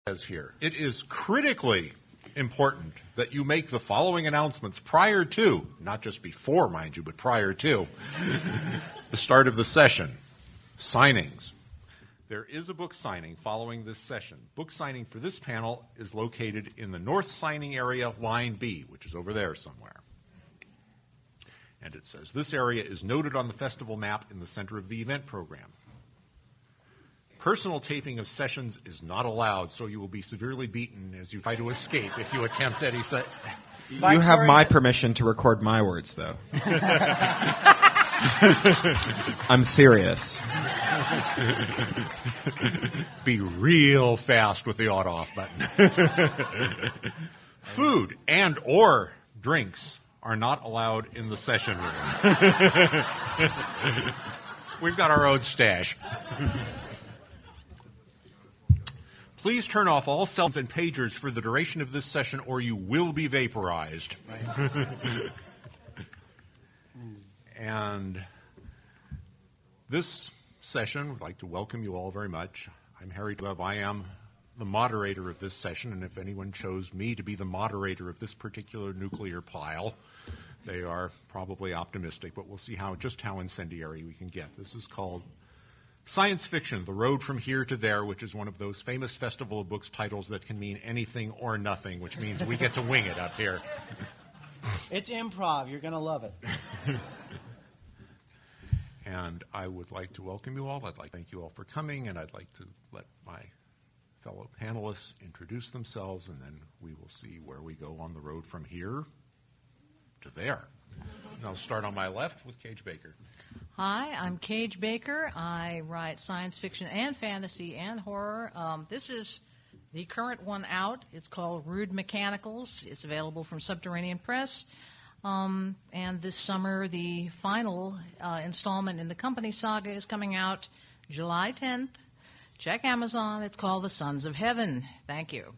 Says here, it is critically important that you make the following announcements prior to, not just before, mind you, but prior to the start of the session. Signings. There is a book signing following this session. Book signing for this panel is located in the north signing area, line B, which is over there somewhere. And it says, this area is noted on the festival map in the center of the event program. Personal taping of sessions is not allowed, so you will be severely beaten as you try to escape if you attempt any such. You have my permission to record my words, though. I'm serious. Be real fast with the on-off button. Food and or drinks are not allowed in the session room. We've got our own stash. Please turn off all cell phones and pagers for the duration of this session, or you will be vaporized. Right. And this session, I'd like to welcome you all very much. I'm Harry Dove. I am the moderator of this session, and if anyone chose me to be the moderator of this particular nuclear pile, they are probably optimistic, but we'll see just how incendiary we can get. This is called Science Fiction, The Road from Here to There, which is one of those famous Festival of Books titles that can mean anything or nothing, which means we get to wing it up here. It's improv. You're going to love it. And I would like to welcome you all. I'd like to thank you all for coming, and I'd like to let my fellow panelists introduce themselves, and then we will see where we go on the road from here to there. And I'll start on my left with Kage Baker. Hi, I'm Kage Baker. I write science fiction and fantasy and horror. This is the current one out. It's called Rude Mechanicals. It's available from Subterranean Press. And this summer, the final installment in the Company Saga is coming out July 10th. Check Amazon. It's called The Sons of Heaven. Thank you.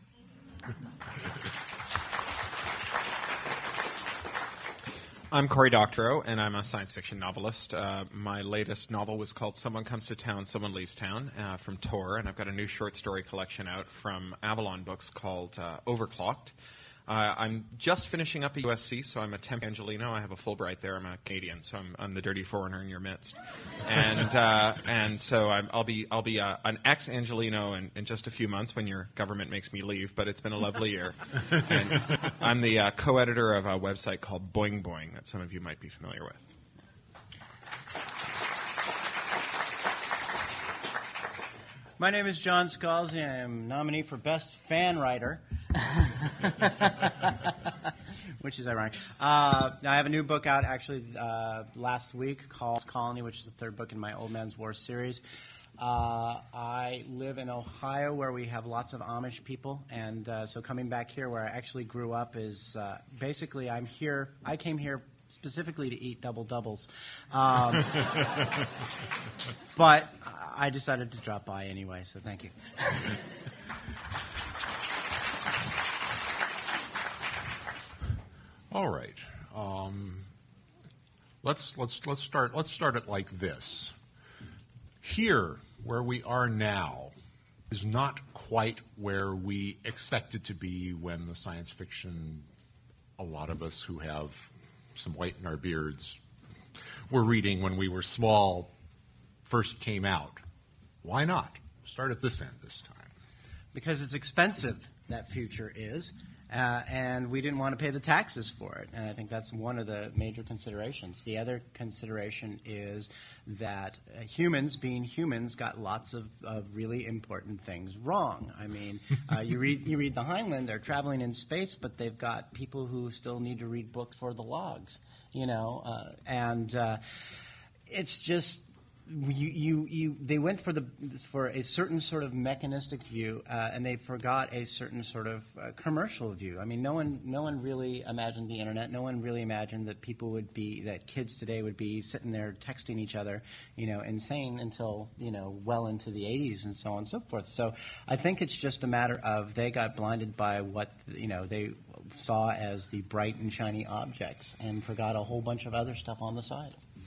I'm Cory Doctorow, and I'm a science fiction novelist. My latest novel was called Someone Comes to Town, Someone Leaves Town from Tor, and I've got a new short story collection out from Avalon Books called Overclocked. I'm just finishing up at USC, so I'm a temp Angelino. I have a Fulbright there. I'm a Canadian, so I'm the dirty foreigner in your midst. And so I'll be an ex-Angelino in just a few months when your government makes me leave, but it's been a lovely year. And I'm the co-editor of a website called Boing Boing that some of you might be familiar with. My name is John Scalzi. I am nominee for Best Fan Writer. Which is ironic. I have a new book out actually last week called Colony, which is the third book in my Old Man's War series. I live in Ohio where we have lots of Amish people, and so coming back here where I actually grew up is basically I came here specifically to eat double doubles. But I decided to drop by anyway, so thank you. All right. Let's start it like this. Here, where we are now, is not quite where we expected to be when the science fiction, a lot of us who have some white in our beards, were reading when we were small, first came out. Why not? Start at this end this time. Because it's expensive, that future is. And we didn't want to pay the taxes for it. And I think that's one of the major considerations. The other consideration is that humans, being humans, got lots of really important things wrong. I mean, you read the Heinlein, they're traveling in space, but they've got people who still need to read books for the logs, and it's just... They went for a certain sort of mechanistic view, and they forgot a certain sort of commercial view. I mean, no one really imagined the internet. No one really imagined that kids today would be sitting there texting each other, insane until well into the 80s and so on and so forth. So I think it's just a matter of they got blinded by what they saw as the bright and shiny objects and forgot a whole bunch of other stuff on the side.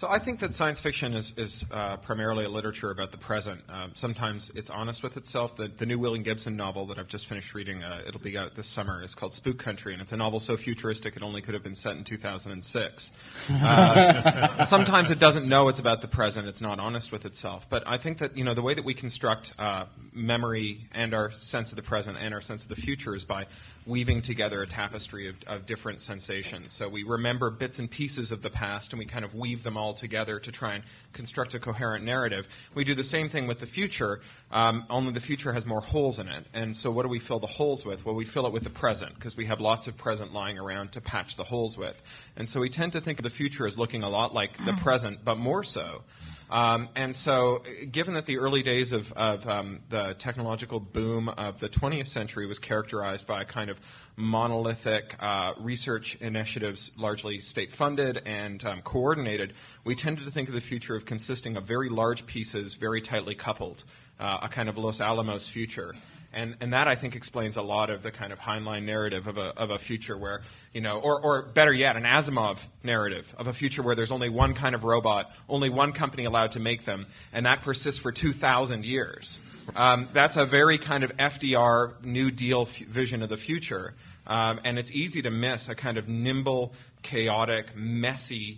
So I think that science fiction is primarily a literature about the present. Sometimes it's honest with itself. The new William Gibson novel that I've just finished reading, it'll be out this summer, is called Spook Country, and it's a novel so futuristic it only could have been set in 2006. Sometimes it doesn't know it's about the present. It's not honest with itself. But I think that the way that we construct memory and our sense of the present and our sense of the future is by weaving together a tapestry of different sensations. So we remember bits and pieces of the past, and we kind of weave them all together to try and construct a coherent narrative. We do the same thing with the future, only the future has more holes in it. And so what do we fill the holes with? Well, we fill it with the present, because we have lots of present lying around to patch the holes with. And so we tend to think of the future as looking a lot like the present, but more so. And so, given that the early days of the technological boom of the 20th century was characterized by a kind of monolithic research initiatives, largely state-funded and coordinated, we tended to think of the future of consisting of very large pieces, very tightly coupled, a kind of Los Alamos future. And that, I think, explains a lot of the kind of Heinlein narrative of a future where, or better yet, an Asimov narrative of a future where there's only one kind of robot, only one company allowed to make them, and that persists for 2,000 years. That's a very kind of FDR New Deal vision of the future, and it's easy to miss a kind of nimble, chaotic, messy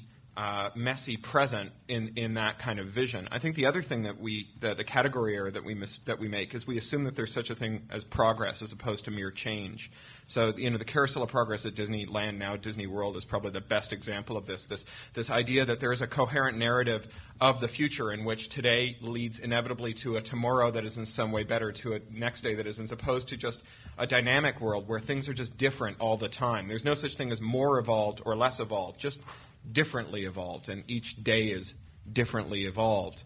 present in that kind of vision. I think the other thing that the category error that we make is we assume that there's such a thing as progress as opposed to mere change. So the carousel of progress at Disneyland, now Disney World, is probably the best example of this. This idea that there is a coherent narrative of the future in which today leads inevitably to a tomorrow that is in some way better, to a next day that is, as opposed to just a dynamic world where things are just different all the time. There's no such thing as more evolved or less evolved, just differently evolved, and each day is differently evolved.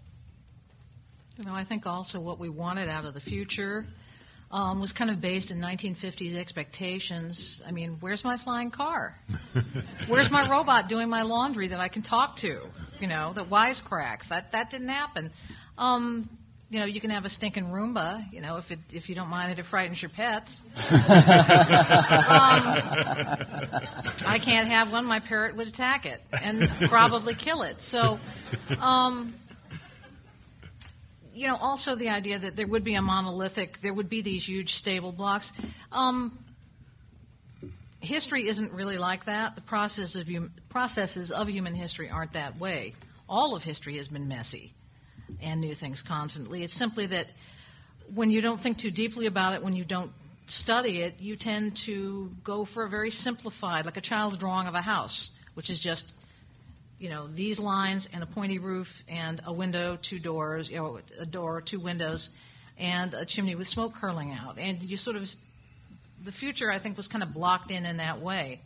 I think also what we wanted out of the future was kind of based in 1950s expectations. I mean, where's my flying car? Where's my robot doing my laundry that I can talk to? That wisecracks. That didn't happen. You can have a stinking Roomba, if you don't mind that it frightens your pets. I can't have one. My parrot would attack it and probably kill it. So, also the idea that there would be there would be these huge stable blocks. History isn't really like that. The processes of human history aren't that way. All of history has been messy and new things constantly. It's simply that when you don't think too deeply about it, when you don't study it, you tend to go for a very simplified, like a child's drawing of a house, which is just, these lines and a pointy roof and a window, two doors, a door, two windows, and a chimney with smoke curling out. And you the future, I think, was kind of blocked in that way.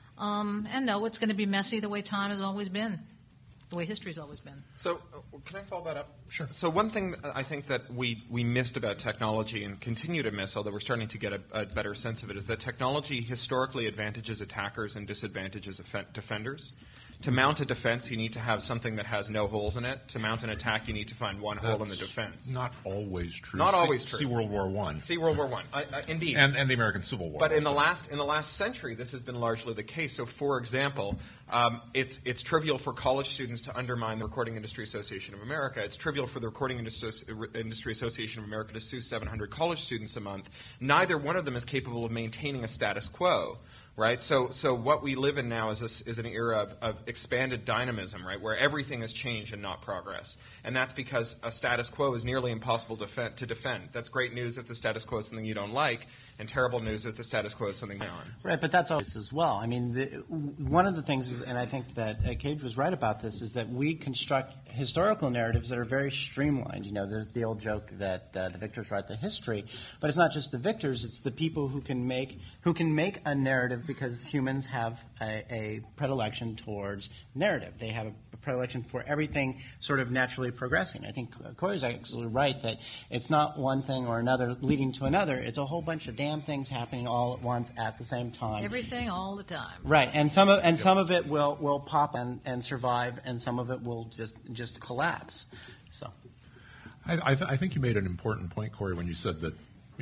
And no, it's going to be messy the way time has always been. The way history's always been. So, can I follow that up? Sure. So one thing I think that we missed about technology and continue to miss, although we're starting to get a better sense of it, is that technology historically advantages attackers and disadvantages defenders. To mount a defense, you need to have something that has no holes in it. To mount an attack, you need to find one hole in the defense. Not always true. Not always true. See World War I. See World War I. Indeed. And the American Civil War. But in the last century, this has been largely the case. So, for example, it's trivial for college students to undermine the Recording Industry Association of America. It's trivial for the Recording Industry Association of America to sue 700 college students a month. Neither one of them is capable of maintaining a status quo. Right, so what we live in now is an era of expanded dynamism, right, where everything is change and not progress, and that's because a status quo is nearly impossible to defend. That's great news if the status quo is something you don't like, and terrible news if the status quo is something you're on. Right, but that's always as well. I mean, one of the things, and I think that Cage was right about this, is that we construct historical narratives that are very streamlined. There's the old joke that the victors write the history, but it's not just the victors; it's the people who can make a narrative. Because humans have a predilection towards narrative. They have a predilection for everything sort of naturally progressing. I think Corey's actually right that it's not one thing or another leading to another. It's a whole bunch of damn things happening all at once at the same time. Everything all the time. Right, and some of it will pop and survive, and some of it will just collapse. So, I think you made an important point, Corey, when you said that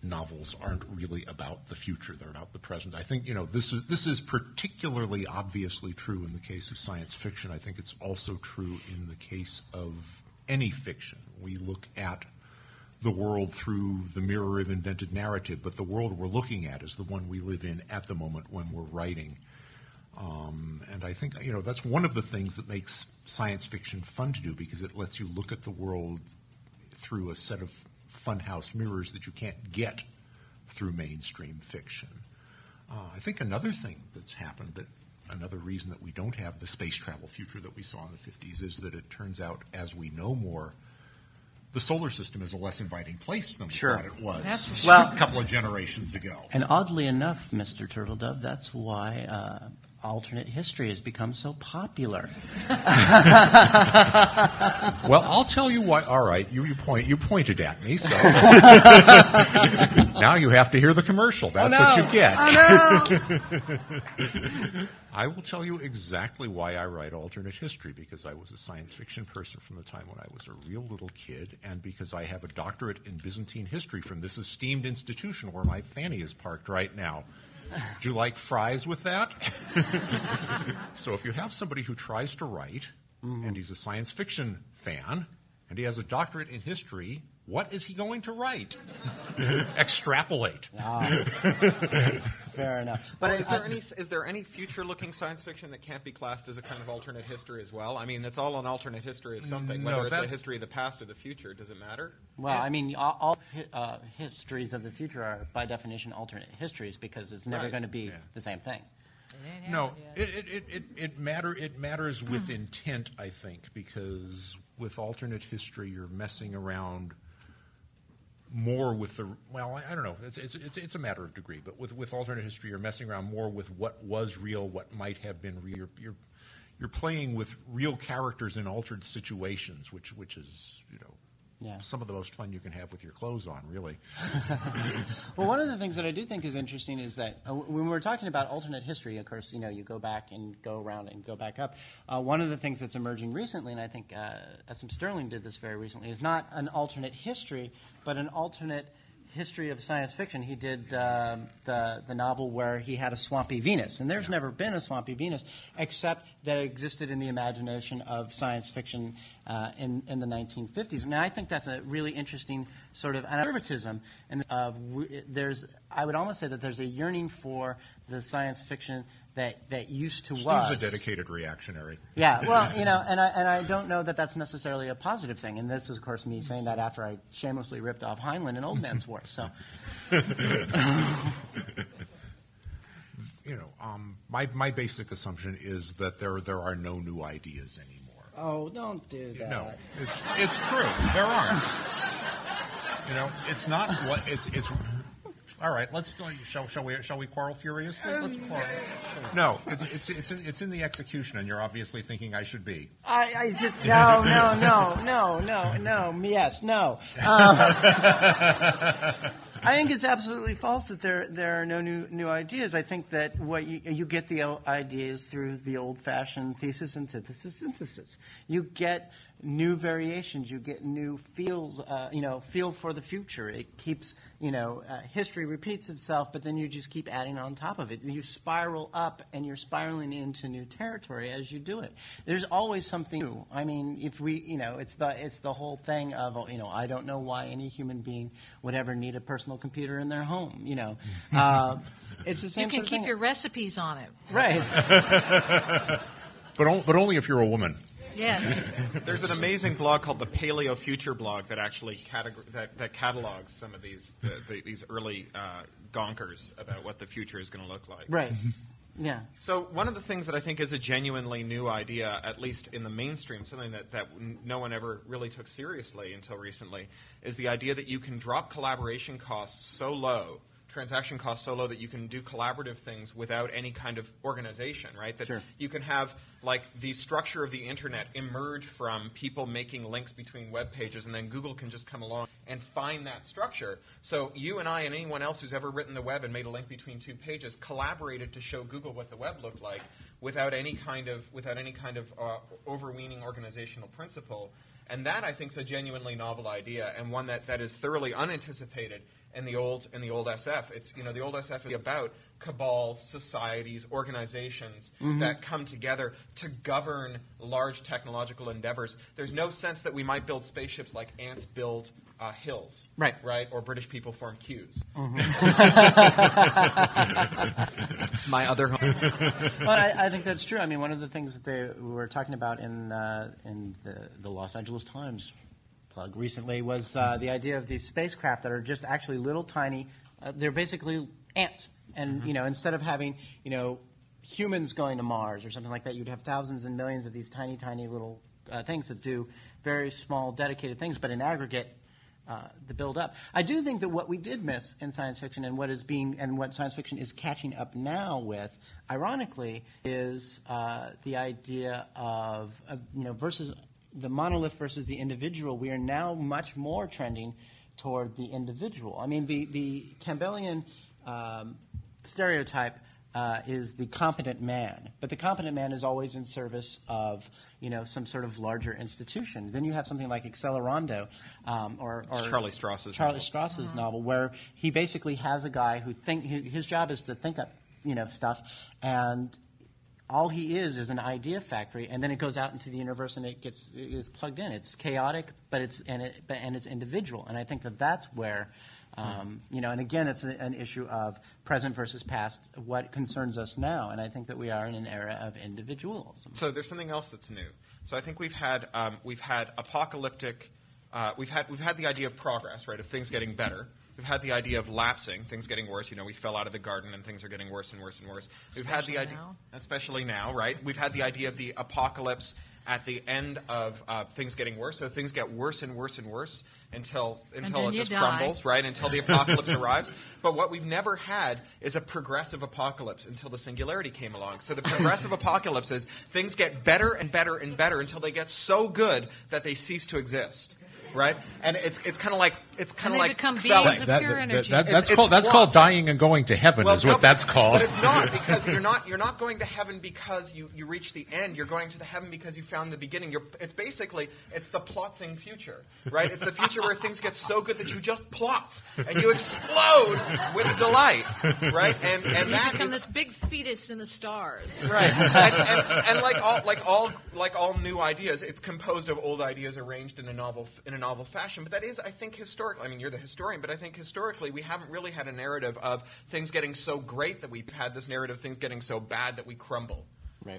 novels aren't really about the future; they're about the present. I think this is particularly obviously true in the case of science fiction. I think it's also true in the case of any fiction. We look at the world through the mirror of invented narrative, but the world we're looking at is the one we live in at the moment when we're writing. And I think that's one of the things that makes science fiction fun to do, because it lets you look at the world through a set of funhouse mirrors that you can't get through mainstream fiction. I think another thing that's happened, another reason that we don't have the space travel future that we saw in the 50s, is that it turns out, as we know more, the solar system is a less inviting place than we thought it was a couple of generations ago. And oddly enough, Mr. Turtledove, that's why alternate history has become so popular. Well, I'll tell you why. All right, you pointed at me, so now you have to hear the commercial. That's what you get. Oh, no. I will tell you exactly why I write alternate history, because I was a science fiction person from the time when I was a real little kid, and because I have a doctorate in Byzantine history from this esteemed institution where my fanny is parked right now. Do you like fries with that? So if you have somebody who tries to write, and he's a science fiction fan, and he has a doctorate in history, what is he going to write? Extrapolate. Fair enough. But is there any future-looking science fiction that can't be classed as a kind of alternate history as well? I mean, it's all an alternate history of something, whether it's a history of the past or the future. Does it matter? Well, I mean, all histories of the future are, by definition, alternate histories, because it's never going to be the same thing. No, it matters with intent, I think, because with alternate history, you're messing around more with I don't know. It's a matter of degree, but with alternate history, you're messing around more with what was real, what might have been real. You're playing with real characters in altered situations, which is some of the most fun you can have with your clothes on, really. Well, one of the things that I do think is interesting is that when we're talking about alternate history, of course, you go back and go around and go back up. One of the things that's emerging recently, and I think S.M. Stirling did this very recently, is not an alternate history, but an alternate history of science fiction. He did the novel where he had a swampy Venus, and there's never been a swampy Venus except that it existed in the imagination of science fiction in the 1950s. And I think that's a really interesting sort of conservatism. And I would almost say that there's a yearning for the science fiction that used to was. Steve's a dedicated reactionary. Yeah, well, and I don't know that that's necessarily a positive thing. And this is, of course, me saying that after I shamelessly ripped off Heinlein in Old Man's War. So, my basic assumption is that there are no new ideas anymore. Oh, don't do that. No, it's true. There aren't. It's not what it's. All right, let's shall we quarrel furiously? Let's quarrel. No, it's in the execution, and you're obviously thinking I should be. I just no. Yes, no. I think it's absolutely false that there are no new ideas. I think that what you get the ideas through the old-fashioned thesis, antithesis, synthesis. You get new variations. You get new feels. Feel for the future. It keeps. History repeats itself, but then you just keep adding on top of it. You spiral up, and you're spiraling into new territory as you do it. There's always something new. I mean, if we, it's the whole thing of, I don't know why any human being would ever need a personal computer in their home. It's the same. You can sort of keep thing. your recipes on it. Right. But only if you're a woman. Yes. There's an amazing blog called the Paleo Future blog that actually that catalogs some of these early gonkers about what the future is going to look like. Right. Yeah. So one of the things that I think is a genuinely new idea, at least in the mainstream, something that no one ever really took seriously until recently, is the idea that you can drop collaboration costs so low, transaction costs so low, that you can do collaborative things without any kind of organization, right? That you can have the structure of the internet emerge from people making links between web pages, and then Google can just come along and find that structure. So you and I and anyone else who's ever written the web and made a link between two pages collaborated to show Google what the web looked like without any kind of overweening organizational principle. And that, I think, is a genuinely novel idea, and one that is thoroughly unanticipated in the old SF. It's the old SF is about cabals, societies, organizations that come together to govern large technological endeavors. There's no sense that we might build spaceships like ants build hills, right, or British people form queues. My other home. Well, I think that's true. I mean, one of the things that we were talking about in the Los Angeles Times plug recently was the idea of these spacecraft that are just actually little tiny. They're basically ants, and instead of having humans going to Mars or something like that, you'd have thousands and millions of these tiny little things that do very small, dedicated things, but in aggregate. The build up. I do think that what we did miss in science fiction and what science fiction is catching up now with, ironically, is the idea of versus the monolith versus the individual. We are now much more trending toward the individual. I mean, the Campbellian stereotype is the competent man, but the competent man is always in service of some sort of larger institution. Then you have something like Accelerando, or Charlie Strauss's novel, where he basically has a guy who his job is to think up stuff, and all he is an idea factory, and then it goes out into the universe and it is plugged in. It's chaotic, but it's individual, and I think that's where. And again, it's an issue of present versus past, what concerns us now, and I think that we are in an era of individualism. So there's something else that's new. So I think we've had apocalyptic, we've had the idea of progress, right, of things getting better. We've had the idea of lapsing, things getting worse. We fell out of the garden and things are getting worse and worse and worse. We've had the idea, especially now, right? We've had the idea of the apocalypse at the end of things getting worse. So things get worse and worse and worse until it just crumbles, right? Until the apocalypse arrives. But what we've never had is a progressive apocalypse until the singularity came along. So the progressive apocalypse is things get better and better and better until they get so good that they cease to exist. Right, and it's kind of like become beings of pure energy. That's called dying and going to heaven. That's called. But it's not, because you're not going to heaven because you reach the end. You're going to the heaven because you found the beginning. It's the plotzing future, right? It's the future where things get so good that you just plotz and you explode with delight, right? And you that become this big fetus in the stars, right? And like all new ideas, it's composed of old ideas arranged in a novel fashion. But that is, I think, historically, I mean, you're the historian, but I think historically we haven't really had a narrative of things getting so great that we've had this narrative of things getting so bad that we crumble. Right.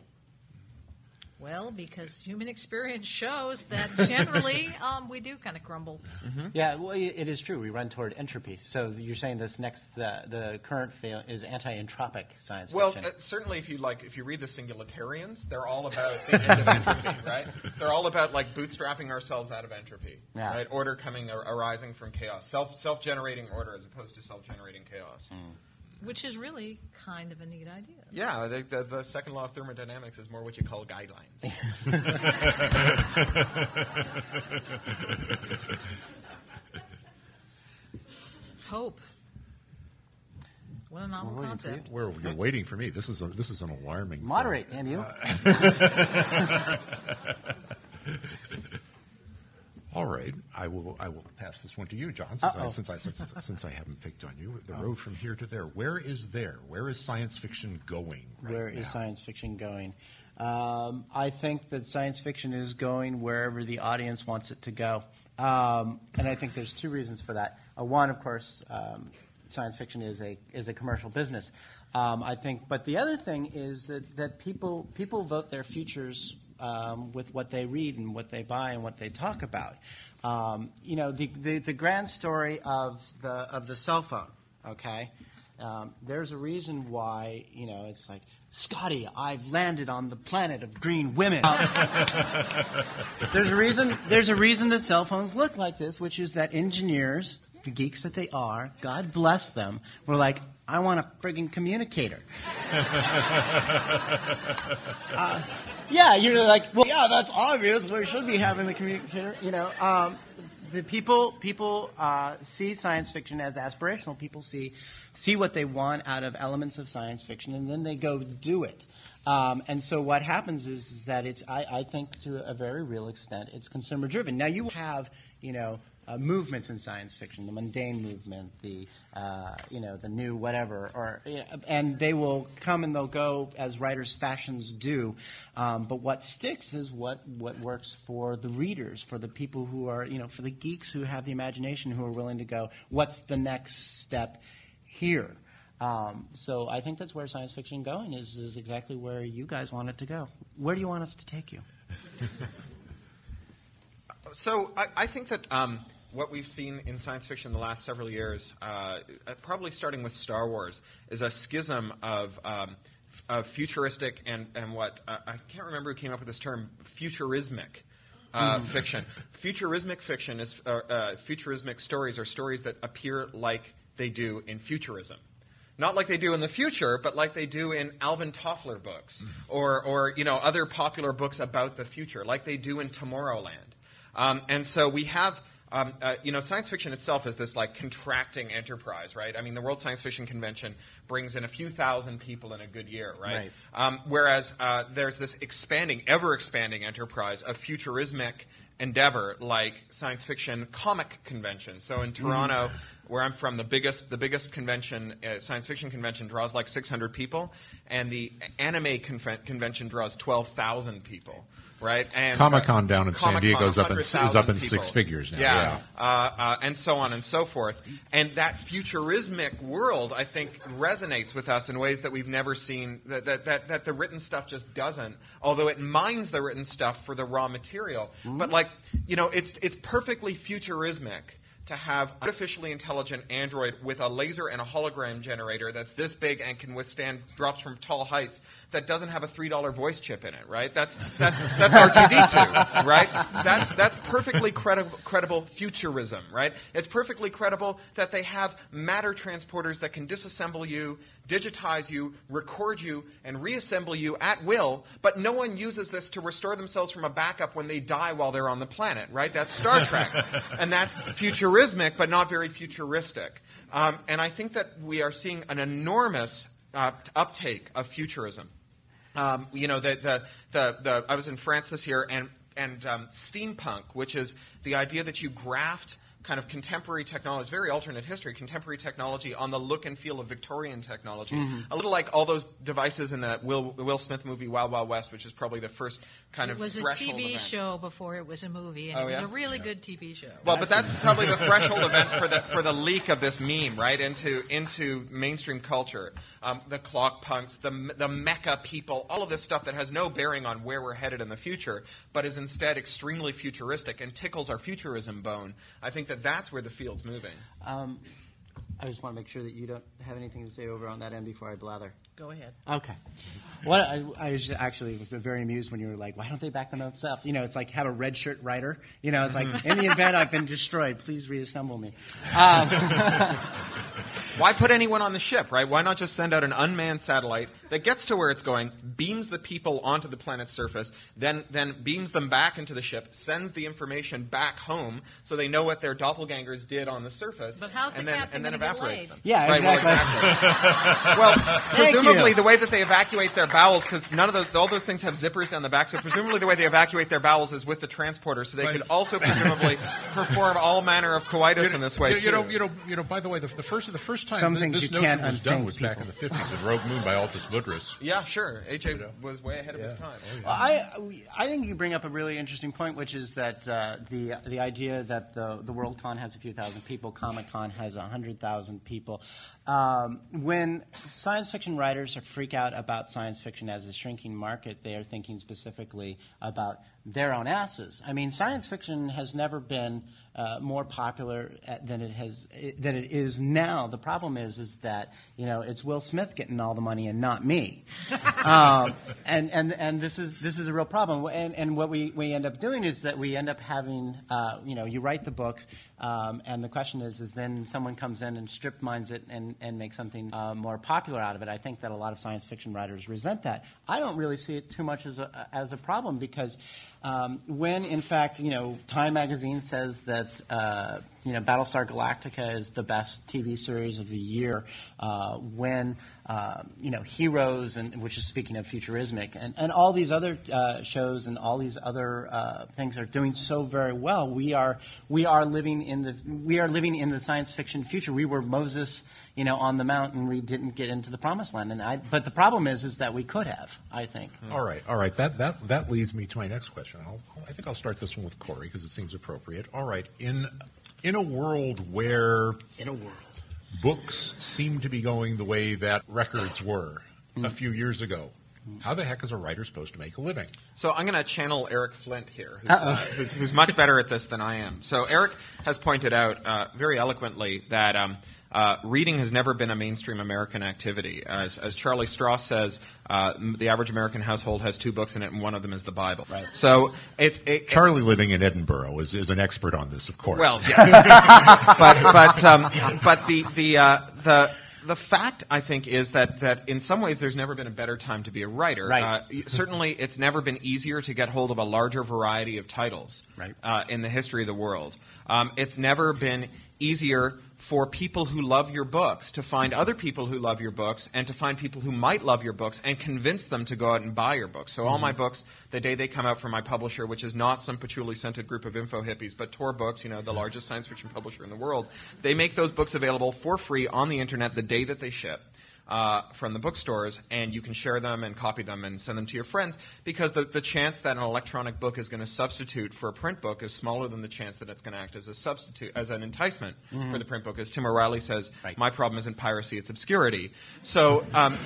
Well, because human experience shows that generally we do kind of crumble. Mm-hmm. Yeah, well, it is true. We run toward entropy. So you're saying this next, the current field is anti-entropic science fiction. Well, certainly if you read the Singularitarians, they're all about the end of entropy, right? They're all about bootstrapping ourselves out of entropy, right? Order arising from chaos, self-generating order as opposed to self-generating chaos. Which is really kind of a neat idea. Yeah, the second law of thermodynamics is more what you call guidelines. Hope. What a novel concept. You're waiting for me. This is an alarming. Moderate, damn you. All right, I will pass this one to you, John, since I haven't picked on you. The road from here to there. Where is there? Where is science fiction going? Where is science fiction going? I think that science fiction is going wherever the audience wants it to go, and I think there's two reasons for that. One, of course, science fiction is a commercial business. I think, but the other thing is that people vote their futures. With what they read and what they buy and what they talk about, the grand story of the cell phone. Okay, there's a reason why it's like, Scotty, I've landed on the planet of green women. There's a reason that cell phones look like this, which is that engineers, the geeks that they are, God bless them, were like, I want a friggin' communicator. Yeah, you're like, well, yeah, that's obvious. We should be having the communicator. The people see science fiction as aspirational. People see what they want out of elements of science fiction, and then they go do it. And so what happens is that I think to a very real extent, it's consumer driven. Now you have, movements in science fiction, the mundane movement, the the new whatever, and they will come and they'll go as writers' fashions do. But what sticks is what works for the readers, for the people who are, for the geeks who have the imagination, who are willing to go, what's the next step here? So I think that's where science fiction going is exactly where you guys want it to go. Where do you want us to take you? So I think that what we've seen in science fiction the last several years, probably starting with Star Wars, is a schism of futuristic and what I can't remember who came up with this term, futurismic fiction. Futurismic fiction is futurismic stories are stories that appear like they do in futurism. Not like they do in the future, but like they do in Alvin Toffler books or other popular books about the future, like they do in Tomorrowland. And so we have, science fiction itself is this like contracting enterprise, right? I mean, the World Science Fiction Convention brings in a few thousand people in a good year, right? Whereas there's this ever expanding enterprise of futurismic endeavor like science fiction comic convention. So in Toronto, where I'm from, the biggest convention, science fiction convention, draws like 600 people, and the anime convention draws 12,000 people. Right, and Comic-Con down in San Diego is up in people. six figures now. Yeah. And so on and so forth. And that futurismic world, I think, resonates with us in ways that we've never seen, that the written stuff just doesn't, although it mines the written stuff for the raw material. But, it's perfectly futurismic to have artificially intelligent android with a laser and a hologram generator that's this big and can withstand drops from tall heights that doesn't have a $3 voice chip in it, right? That's R2-D2, right? That's perfectly credible futurism, right? It's perfectly credible that they have matter transporters that can disassemble you, digitize you, record you, and reassemble you at will, but no one uses this to restore themselves from a backup when they die while they're on the planet, right? That's Star Trek. And that's futurismic, but not very futuristic. And I think that we are seeing an enormous uptake of futurism. I was in France this year, and steampunk, which is the idea that you graft kind of contemporary technology, it's very alternate history, contemporary technology on the look and feel of Victorian technology. A little like all those devices in the Will Smith movie Wild Wild West, which is probably the first kind of threshold event. It was a TV show before it was a movie, and it was a really good TV show. Well, but that's probably the threshold event for the leak of this meme, right, into mainstream culture. The clock punks, the mecha people, all of this stuff that has no bearing on where we're headed in the future, but is instead extremely futuristic and tickles our futurism bone. I think that's where the field's moving. I just want to make sure that you don't have anything to say over on that end before I blather. Go ahead. Okay. I was actually very amused when you were like, why don't they back them up? It's like have a red shirt writer. It's like, in the event I've been destroyed, please reassemble me. Why put anyone on the ship, right? Why not just send out an unmanned satellite that gets to where it's going, beams the people onto the planet's surface, then beams them back into the ship, sends the information back home so they know what their doppelgangers did on the surface, but how's the captain and then evaporates them. Yeah, right, exactly. Well, presumably the way that they evacuate their bowels, because all those things have zippers down the back, so presumably the way they evacuate their bowels is with the transporter, so they could also presumably perform all manner of coitus in this way too. By the way, the first time Some things this you notion can't was done unthink was back in the 50s in Rogue Moon by Altus Budrys. Yeah, sure. AJ was way ahead of his time. Well, I think you bring up a really interesting point, which is that the idea that the Worldcon has a few thousand people, Comic-Con has 100,000 people. When science fiction writers freak out about science fiction as a shrinking market, they are thinking specifically about their own asses. I mean, science fiction has never been more popular than it is now. The problem is that it's Will Smith getting all the money and not me, and this is a real problem. And what we end up doing is that we end up having you write the books, and the question is then someone comes in and strip mines it and makes something more popular out of it. I think that a lot of science fiction writers resent that. I don't really see it too much as a problem because when in fact Time magazine says that Battlestar Galactica is the best TV series of the year. When Heroes, which is speaking of futurismic, and all these other shows and all these other things are doing so very well. We are living in the science fiction future. We were Moses, on the mountain. We didn't get into the promised land, but the problem is that we could have. I think. All right. That leads me to my next question. I think I'll start this one with Corey because it seems appropriate. All right, in a world where books seem to be going the way that records were a few years ago, how the heck is a writer supposed to make a living? So I'm going to channel Eric Flint here, who's much better at this than I am. So Eric has pointed out very eloquently that reading has never been a mainstream American activity. As Charlie Strauss says, the average American household has 2 books in it, and one of them is the Bible. Right. So Charlie, living in Edinburgh, is an expert on this, of course. Well, yes, but the fact, I think, is that in some ways there's never been a better time to be a writer. Right. Certainly, it's never been easier to get hold of a larger variety of titles right. In the history of the world. It's never been easier for people who love your books to find other people who love your books and to find people who might love your books and convince them to go out and buy your books. So all my books, the day they come out from my publisher, which is not some patchouli-scented group of info hippies, but Tor Books, the largest science fiction publisher in the world, they make those books available for free on the internet the day that they ship. From the bookstores, and you can share them and copy them and send them to your friends, because the chance that an electronic book is going to substitute for a print book is smaller than the chance that it's going to act as a substitute, as an enticement for the print book. As Tim O'Reilly says, right. My problem isn't piracy, it's obscurity. So,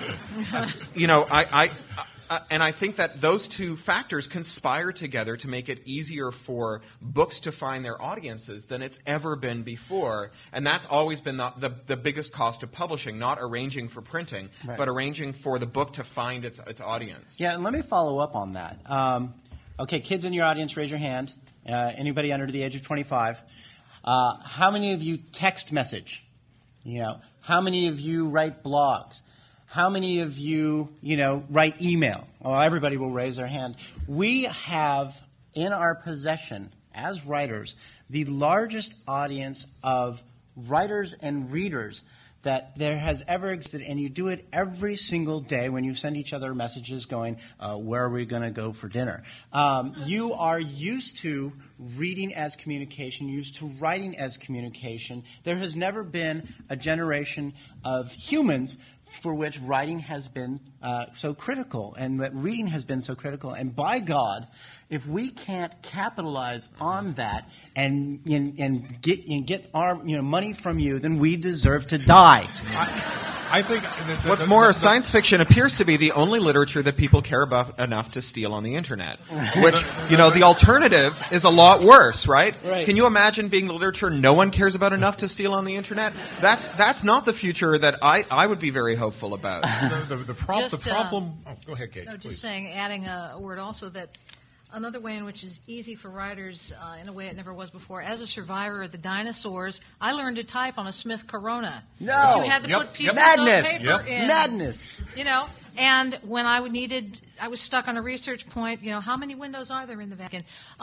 and I think that those two factors conspire together to make it easier for books to find their audiences than it's ever been before. And that's always been the biggest cost of publishing, not arranging for printing, right. but arranging for the book to find its audience. Yeah, and let me follow up on that. Okay, kids in your audience, raise your hand. Anybody under the age of 25. How many of you text message? How many of you write blogs? How many of you, write email? Well, everybody will raise their hand. We have in our possession, as writers, the largest audience of writers and readers that there has ever existed, and you do it every single day when you send each other messages going, where are we going to go for dinner? You are used to reading as communication, used to writing as communication. There has never been a generation of humans for which writing has been so critical and that reading has been so critical. And by God, if we can't capitalize on that and get our money from you, then we deserve to die. I think what's more, science fiction appears to be the only literature that people care about enough to steal on the internet. Which, the alternative is a lot worse, right? Can you imagine being the literature no one cares about enough to steal on the internet? That's not the future that I would be very hopeful about. The problem. Go ahead, Kate. No, please. just saying, adding a word also that. Another way in which is easy for writers, in a way it never was before. As a survivor of the dinosaurs, I learned to type on a Smith Corona. No. But you had to put pieces Madness. of paper in. Madness. And when I was stuck on a research point, how many windows are there in the Vatican?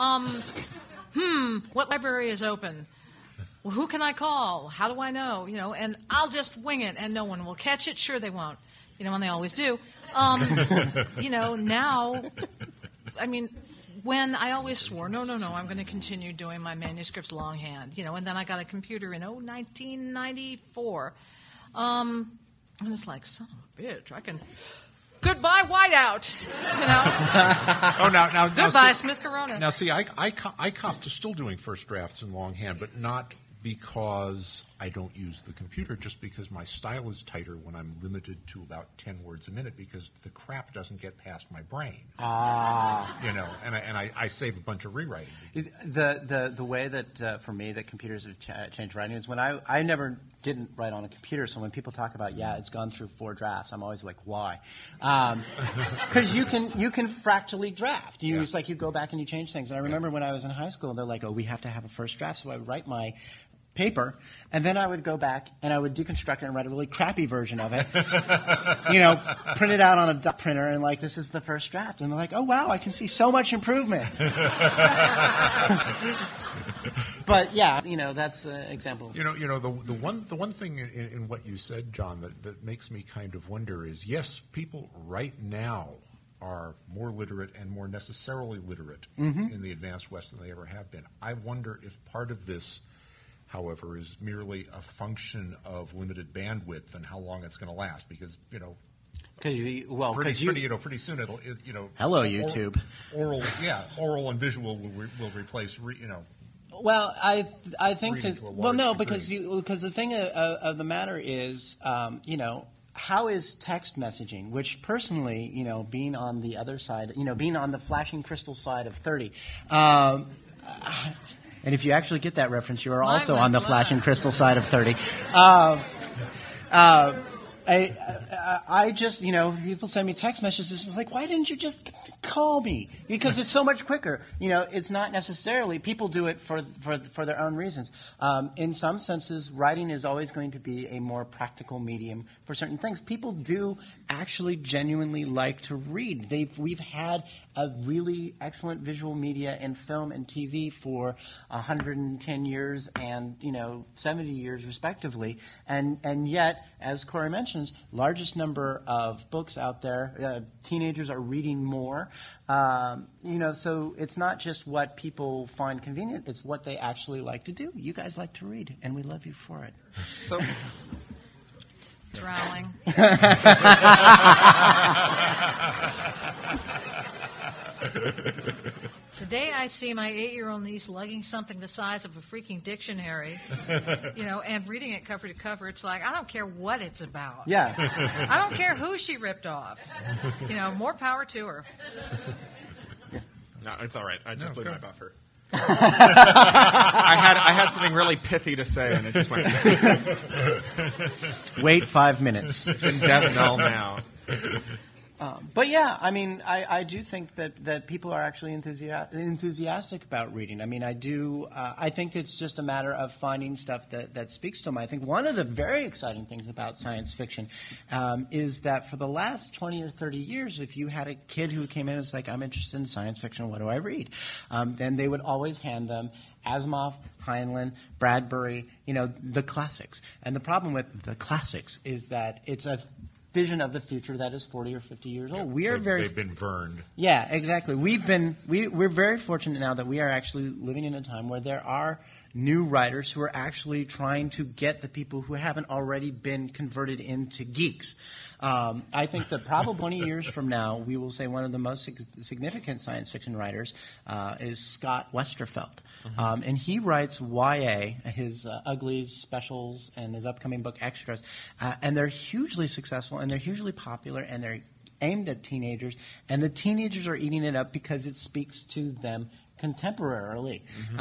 What library is open? Well, who can I call? How do I know? And I'll just wing it, and no one will catch it. Sure, they won't. And they always do. Now, when I always swore, no, I'm going to continue doing my manuscripts longhand, and then I got a computer in 1994. And it's like, son of a bitch, I can. Goodbye, whiteout. Oh, now. Goodbye, Smith Corona. Now, see, I cop to still doing first drafts in longhand, but not because I don't use the computer, just because my style is tighter when I'm limited to about 10 words a minute, because the crap doesn't get past my brain. And I save a bunch of rewriting. The way that for me that computers have changed writing is when I never didn't write on a computer. So when people talk about it's gone through 4 drafts, I'm always like, why? Because you can fractally draft. It's like you go back and you change things. And I remember when I was in high school, they're like, we have to have a first draft. So I would write my paper, and then I would go back and I would deconstruct it and write a really crappy version of it, print it out on a dot printer, and this is the first draft. And they're like, oh wow, I can see so much improvement. But yeah, that's an example. The one thing in what you said, John, that makes me kind of wonder is, yes, people right now are more literate and more necessarily literate in the advanced West than they ever have been. I wonder if part of this, however, is merely a function of limited bandwidth and how long it's going to last, because pretty soon it'll Hello, YouTube. Oral and visual will replace Well, I think because the thing of the matter is, how is text messaging, which personally, being on the other side, being on the flashing crystal side of 30, and if you actually get that reference, you are also on the flashing crystal side of 30. I just, people send me text messages. It's like, why didn't you just call me? Because it's so much quicker. It's not necessarily, people do it for their own reasons. In some senses, writing is always going to be a more practical medium for certain things. People do actually genuinely like to read. We've had a really excellent visual media in film and TV for 110 years and 70 years respectively, and yet, as Corey mentions, largest number of books out there. Teenagers are reading more. So it's not just what people find convenient; it's what they actually like to do. You guys like to read, and we love you for it. So. Drowning. Today I see my 8-year-old niece lugging something the size of a freaking dictionary, and reading it cover to cover. It's like, I don't care what it's about. Yeah. I don't care who she ripped off. More power to her. No, it's all right. I just blew my buffer. I had something really pithy to say, and it just went. Wait 5 minutes. It's in death knell now. But yeah, I do think that people are actually enthusiastic about reading. I do. I think it's just a matter of finding stuff that speaks to them. I think one of the very exciting things about science fiction is that for the last 20 or 30 years, if you had a kid who came in and was like, I'm interested in science fiction, what do I read? Then they would always hand them Asimov, Heinlein, Bradbury, the classics. And the problem with the classics is that it's a vision of the future that is 40 or 50 years old. They've been burned. Yeah, exactly. We're very fortunate now that we are actually living in a time where there are new writers who are actually trying to get the people who haven't already been converted into geeks. I think that probably 20 years from now, we will say one of the most significant science fiction writers is Scott Westerfeld. And he writes YA, his Uglies, specials, and his upcoming book Extras. And they're hugely successful, and they're hugely popular, and they're aimed at teenagers. And the teenagers are eating it up because it speaks to them contemporarily.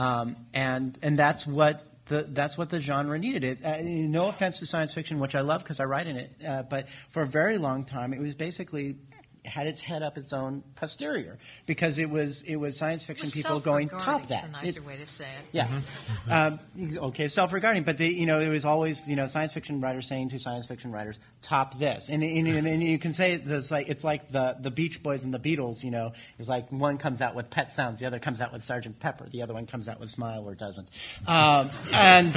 And that's what the genre needed. No offense to science fiction, which I love because I write in it, but for a very long time it was basically had its head up its own posterior because it was science fiction people going top that. It's a nicer way to say it. Yeah. Okay, self-regarding, but it was always science fiction writers saying to science fiction writers, top this, and you can say it's like the Beach Boys and the Beatles. It's like one comes out with Pet Sounds, the other comes out with Sgt. Pepper, the other one comes out with Smile or doesn't, and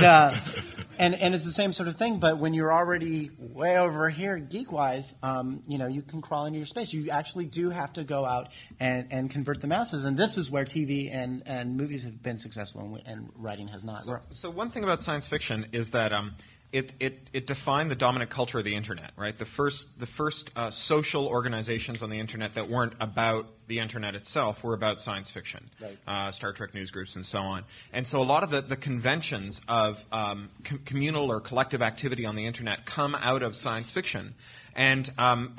it's the same sort of thing. But when you're already way over here geek-wise, you can crawl into your space. You actually do have to go out and convert the masses, and this is where TV and movies have been successful, and writing has not. So one thing about science fiction is that it defined the dominant culture of the internet, right? The first social organizations on the internet that weren't about the internet itself were about science fiction, right. Star Trek news groups and so on. And so a lot of the conventions of communal or collective activity on the internet come out of science fiction. And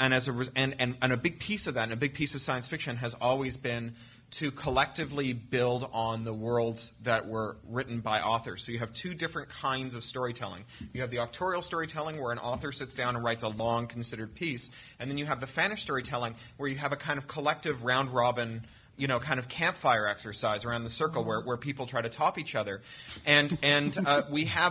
a big piece of that, and a big piece of science fiction has always been to collectively build on the worlds that were written by authors. So you have two different kinds of storytelling. You have the autorial storytelling where an author sits down and writes a long considered piece, and then you have the Fanish storytelling where you have a kind of collective round robin kind of campfire exercise around the circle where people try to top each other. And we have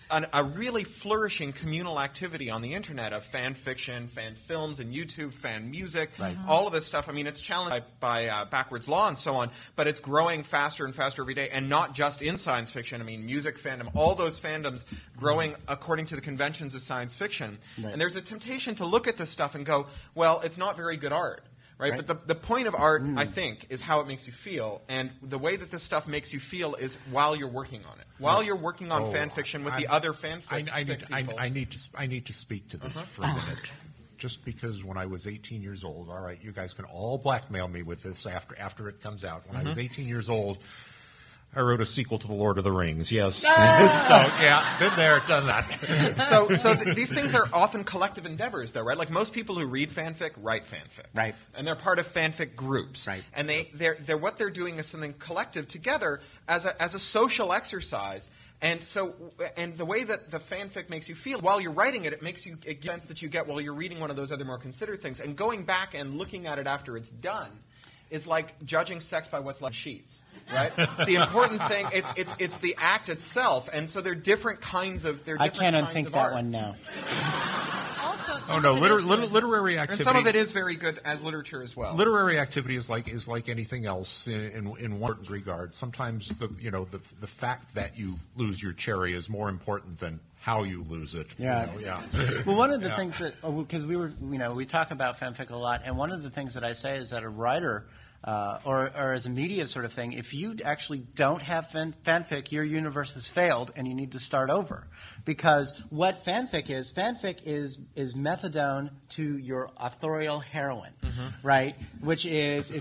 a really flourishing communal activity on the internet of fan fiction, fan films, and YouTube, fan music, all of this stuff. I mean, it's challenged by Backwards Law and so on, but it's growing faster and faster every day, and not just in science fiction. I mean, music fandom, all those fandoms growing according to the conventions of science fiction. Right. And there's a temptation to look at this stuff and go, well, it's not very good art. Right? But the point of art, I think, is how it makes you feel. And the way that this stuff makes you feel is while you're working on it. While you're working on fan fiction with the other fan fiction people. I need to speak to this for a minute. Just because when I was 18 years old, all right, you guys can all blackmail me with this after it comes out. When I was 18 years old, I wrote a sequel to The Lord of the Rings, yes. So, yeah, been there, done that. So these things are often collective endeavors, though, right? Like most people who read fanfic write fanfic. Right. And they're part of fanfic groups. Right. And they're what they're doing is something collective together as a social exercise. And so, and the way that the fanfic makes you feel while you're writing it, it makes you a sense that you get while you're reading one of those other more considered things. And going back and looking at it after it's done is like judging sex by what's left sheets, right? The important thing, it's the act itself, and so there are different kinds of I can't unthink that one now. Also, literary activity. And some of it is very good as literature as well. Literary activity is like anything else in one regard. Sometimes the fact that you lose your cherry is more important than how you lose it. Yeah. Yeah. Well, one of the things that, because we talk about fanfic a lot, and one of the things that I say is that a writer or as a media sort of thing, if you actually don't have fanfic, your universe has failed and you need to start over. Because what fanfic is methadone to your authorial heroin, right? Which is,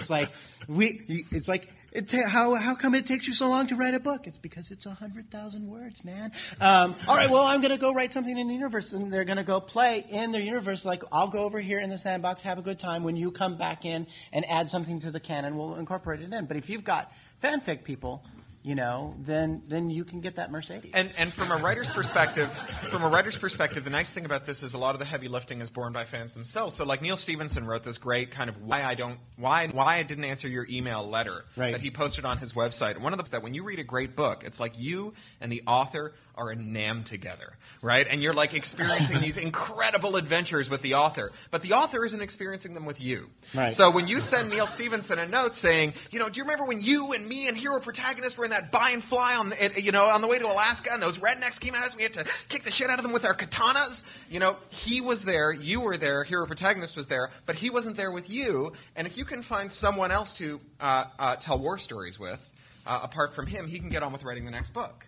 how come it takes you so long to write a book? It's because it's 100,000 words, man. All right, well, I'm going to go write something in the universe, and they're going to go play in their universe. Like, I'll go over here in the sandbox, have a good time. When you come back in and add something to the canon, we'll incorporate it in. But if you've got fanfic people, then you can get that Mercedes. And from a writer's perspective, the nice thing about this is a lot of the heavy lifting is borne by fans themselves. So like Neil Stephenson wrote this great kind of why I didn't answer your email letter that he posted on his website. And one of them is that when you read a great book, it's like you and the author are enamored together, right? And you're like experiencing these incredible adventures with the author, but the author isn't experiencing them with you. Right. So when you send Neil Stephenson a note saying, do you remember when you and me and hero protagonist were in that buy and fly on the way to Alaska, and those rednecks came at us, we had to kick the shit out of them with our katanas? He was there, you were there, hero protagonist was there, but he wasn't there with you. And if you can find someone else to tell war stories with, apart from him, he can get on with writing the next book.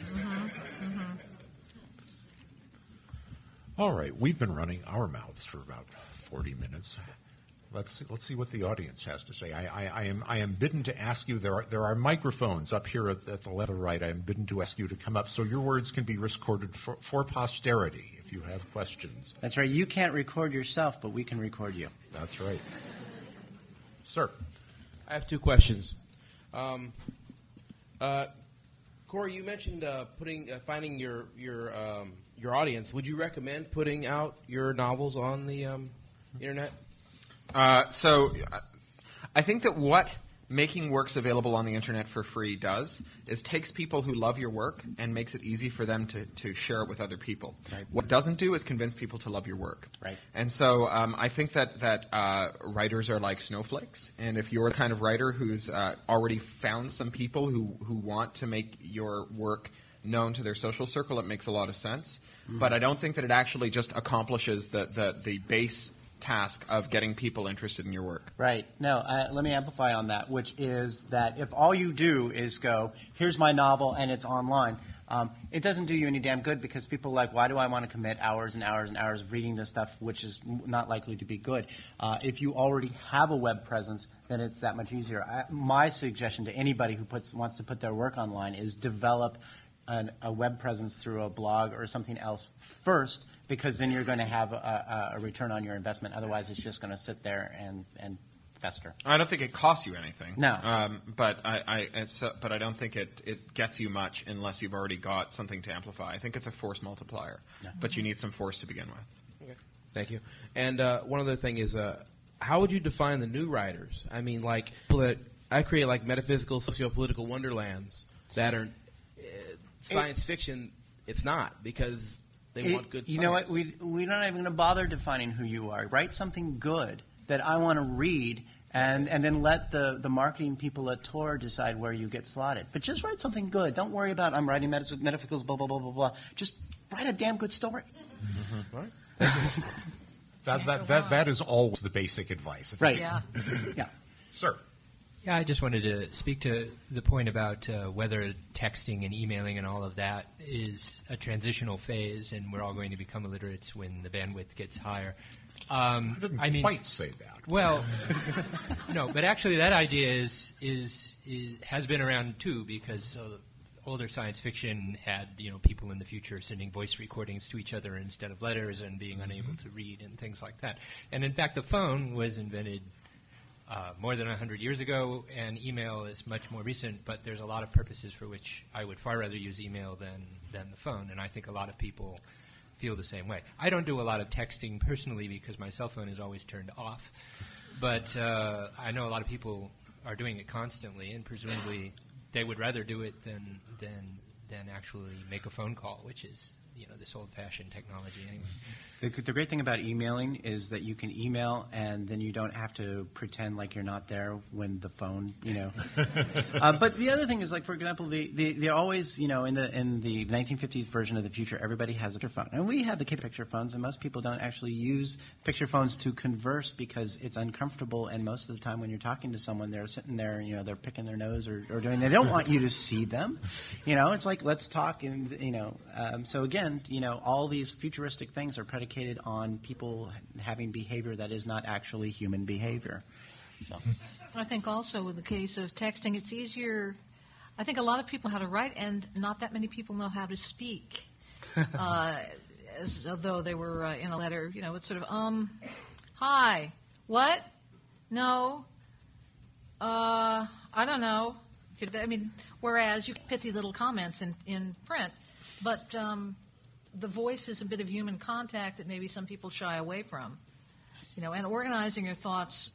All right, we've been running our mouths for about 40 minutes. Let's see what the audience has to say. I am bidden to ask you. There are microphones up here at the left or right. I am bidden to ask you to come up so your words can be recorded for posterity if you have questions. That's right. You can't record yourself, but we can record you. That's right, sir. I have two questions. Corey, you mentioned finding your audience. Would you recommend putting out your novels on the internet? So I think that what making works available on the internet for free does is takes people who love your work and makes it easy for them to share it with other people. Right. What it doesn't do is convince people to love your work. Right. And so I think that writers are like snowflakes, and if you're the kind of writer who's already found some people who want to make your work known to their social circle, it makes a lot of sense. But I don't think that it actually just accomplishes the base task of getting people interested in your work. Right. No, let me amplify on that, which is that if all you do is go, here's my novel and it's online, it doesn't do you any damn good, because people are like, why do I want to commit hours and hours and hours of reading this stuff, which is not likely to be good? If you already have a web presence, then it's that much easier. My suggestion to anybody who wants to put their work online is develop a web presence through a blog or something else first, because then you're going to have a return on your investment. Otherwise, it's just going to sit there and fester. I don't think it costs you anything. No. But I don't think it gets you much unless you've already got something to amplify. I think it's a force multiplier, but you need some force to begin with. Okay. Thank you. And one other thing is, how would you define the new writers? I mean, like, I create like metaphysical, socio-political wonderlands that are science fiction it's not because they want good science. You know what? We're not even going to bother defining who you are. Write something good that I want to read, and then let the marketing people at Tor decide where you get slotted. But just write something good. Don't worry about I'm writing metaphysicals, blah, blah, blah, blah, blah. Just write a damn good story. Mm-hmm. Right. That is always the basic advice. Right. Yeah. Yeah. Sir. Yeah, I just wanted to speak to the point about whether texting and emailing and all of that is a transitional phase, and we're all going to become illiterates when the bandwidth gets higher. I didn't quite say that. Well, no, but actually that idea has been around too, because older science fiction had people in the future sending voice recordings to each other instead of letters and being unable to read and things like that. And in fact, the phone was invented more than 100 years ago, and email is much more recent, but there's a lot of purposes for which I would far rather use email than the phone, and I think a lot of people feel the same way. I don't do a lot of texting personally because my cell phone is always turned off, but I know a lot of people are doing it constantly, and presumably they would rather do it than actually make a phone call, which is this old-fashioned technology anyway. The great thing about emailing is that you can email and then you don't have to pretend like you're not there when the phone, But the other thing is, like, for example, they're always, in the 1950s version of the future, everybody has a picture phone. And we have the picture phones, and most people don't actually use picture phones to converse because it's uncomfortable, and most of the time when you're talking to someone, they're sitting there, they're picking their nose or doing, they don't want you to see them. It's like, let's talk, and, so again, all these futuristic things are predicated on people having behavior that is not actually human behavior. So. I think also with the case of texting, it's easier. I think a lot of people know how to write, and not that many people know how to speak. As though they were in a letter, it's sort of, hi, what? No, I don't know. Whereas you get pithy little comments in print, but the voice is a bit of human contact that maybe some people shy away from. And organizing your thoughts,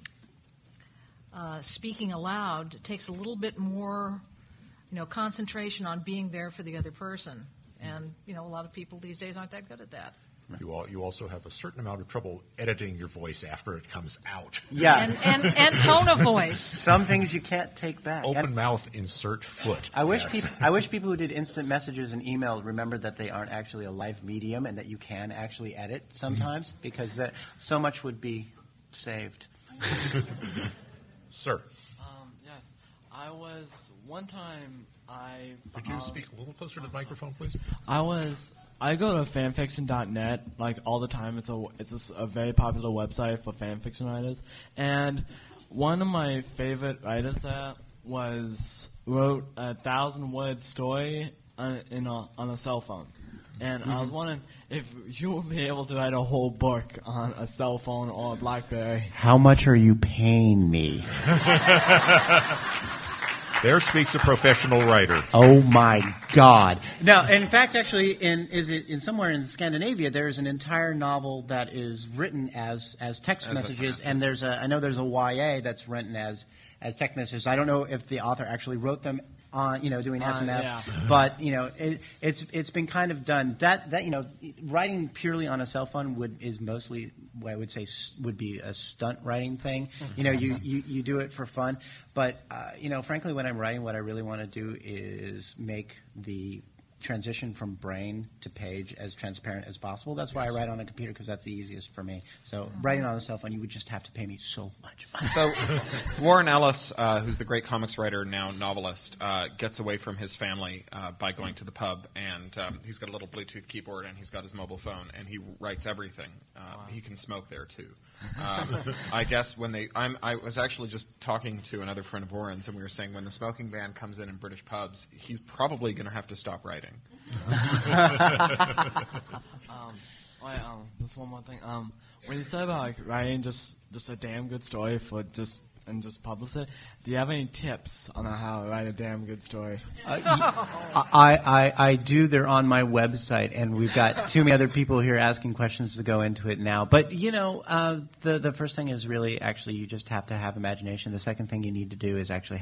speaking aloud takes a little bit more, concentration on being there for the other person. And, a lot of people these days aren't that good at that. You also have a certain amount of trouble editing your voice after it comes out. Yeah. And tone of voice. Some things you can't take back. Open mouth, insert foot. I wish people who did instant messages and email remembered that they aren't actually a live medium and that you can actually edit sometimes, because so much would be saved. Sir. Yes. I was one time Could you speak a little closer to the microphone, please? I go to fanfiction.net like all the time. It's a very popular website for fanfiction writers, and one of my favorite writers there wrote a 1,000-word story on a cell phone, and I was wondering if you would be able to write a whole book on a cell phone or a BlackBerry. How much are you paying me? There speaks a professional writer. Oh my God! Now, in fact, actually, in somewhere in Scandinavia, there is an entire novel that is written as text messages, and I know there's a YA that's written as text messages. I don't know if the author actually wrote them on, doing SMS, yeah. but it's been kind of done. That writing purely on a cell phone is mostly what I would say would be a stunt writing thing. You do it for fun, but frankly, when I'm writing, what I really want to do is make the transition from brain to page as transparent as possible. That's why I write on a computer, because that's the easiest for me. So writing on a cell phone, you would just have to pay me so much money. So Warren Ellis, who's the great comics writer, now novelist, gets away from his family by going to the pub, and he's got a little Bluetooth keyboard, and he's got his mobile phone, and he writes everything. He can smoke there, too. I guess I was actually just talking to another friend of Warren's, and we were saying when the smoking ban comes in British pubs, he's probably going to have to stop writing. Just one more thing. When you said about writing just a damn good story just publish it, do you have any tips on how to write a damn good story? I do. They're on my website, and we've got too many other people here asking questions to go into it now. But the first thing is really actually you just have to have imagination. The second thing you need to do is actually have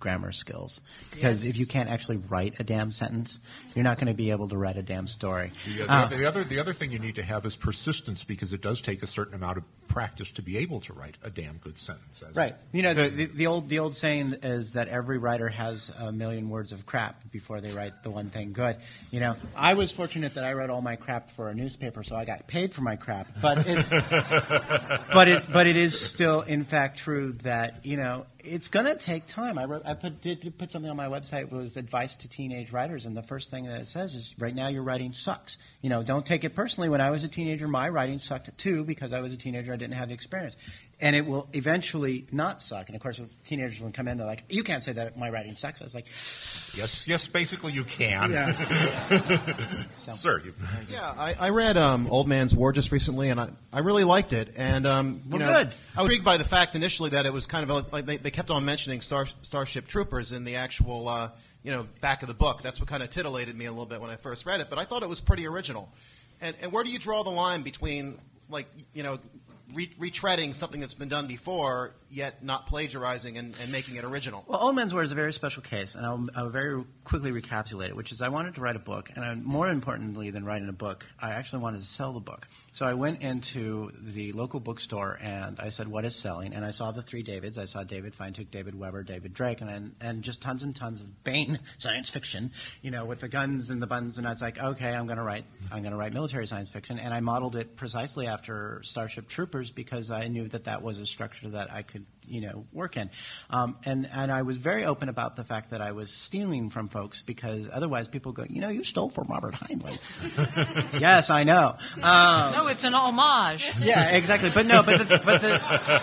grammar skills. Because if you can't actually write a damn sentence, you're not going to be able to write a damn story. The other thing you need to have is persistence, because it does take a certain amount of practice to be able to write a damn good sentence. Right. You know, the old saying is that every writer has a million words of crap before they write the one thing good. You know, I was fortunate that I wrote all my crap for a newspaper, so I got paid for my crap. But it's but it is still in fact true that, you know, it's going to take time. I put something on my website. It was advice to teenage writers, and the first thing that it says is, right now your writing sucks. You know, don't take it personally. When I was a teenager, my writing sucked too, because I was a teenager. I didn't have the experience. And it will eventually not suck. And of course, if teenagers will come in, they're like, you can't say that my writing sucks. I was like, yes, basically you can. Yeah. Sir, Yeah, I read Old Man's War just recently, and I really liked it. And good. I was intrigued by the fact initially that it was kind of like they kept on mentioning Starship Troopers in the actual back of the book. That's what kind of titillated me a little bit when I first read it. But I thought it was pretty original. And where do you draw the line between, like, you know, retreading something that's been done before, yet not plagiarizing and making it original? Well, Old Man's War is a very special case, and I'll very quickly recapitulate it, which is I wanted to write a book, and more importantly than writing a book, I actually wanted to sell the book. So I went into the local bookstore, and I said, what is selling? And I saw the three Davids. I saw David Feintuch, David Weber, David Drake, and just tons and tons of Bain science fiction, you know, with the guns and the buttons, and I was like, okay, I'm going to write military science fiction, and I modeled it precisely after Starship Troopers, because I knew that was a structure that I could, you know, work in. And I was very open about the fact that I was stealing from folks, because otherwise people go, you know, you stole from Robert Heinlein. Yes, I know. No, it's an homage. Yeah, exactly. But no, but the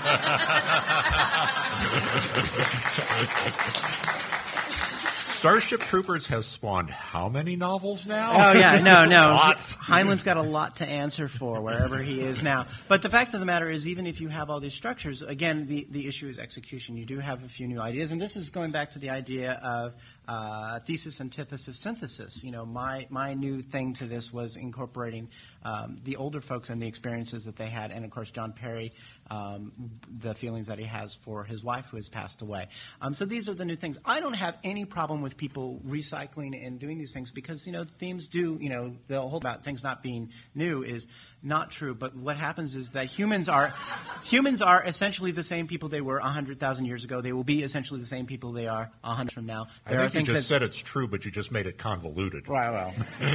Starship Troopers has spawned how many novels now? Oh, yeah, no. Lots. Heinlein's got a lot to answer for wherever he is now. But the fact of the matter is, even if you have all these structures, again, the issue is execution. You do have a few new ideas, and this is going back to the idea of thesis, antithesis, synthesis. You know, my new thing to this was incorporating the older folks and the experiences that they had, and of course John Perry, the feelings that he has for his wife who has passed away. So these are the new things. I don't have any problem with people recycling and doing these things, because, you know, themes do, you know, the whole about things not being new is not true. But what happens is that humans are essentially the same people they were 100,000 years ago. They will be essentially the same people they are 100 from now. I think you just said it's true, but you just made it convoluted. Well.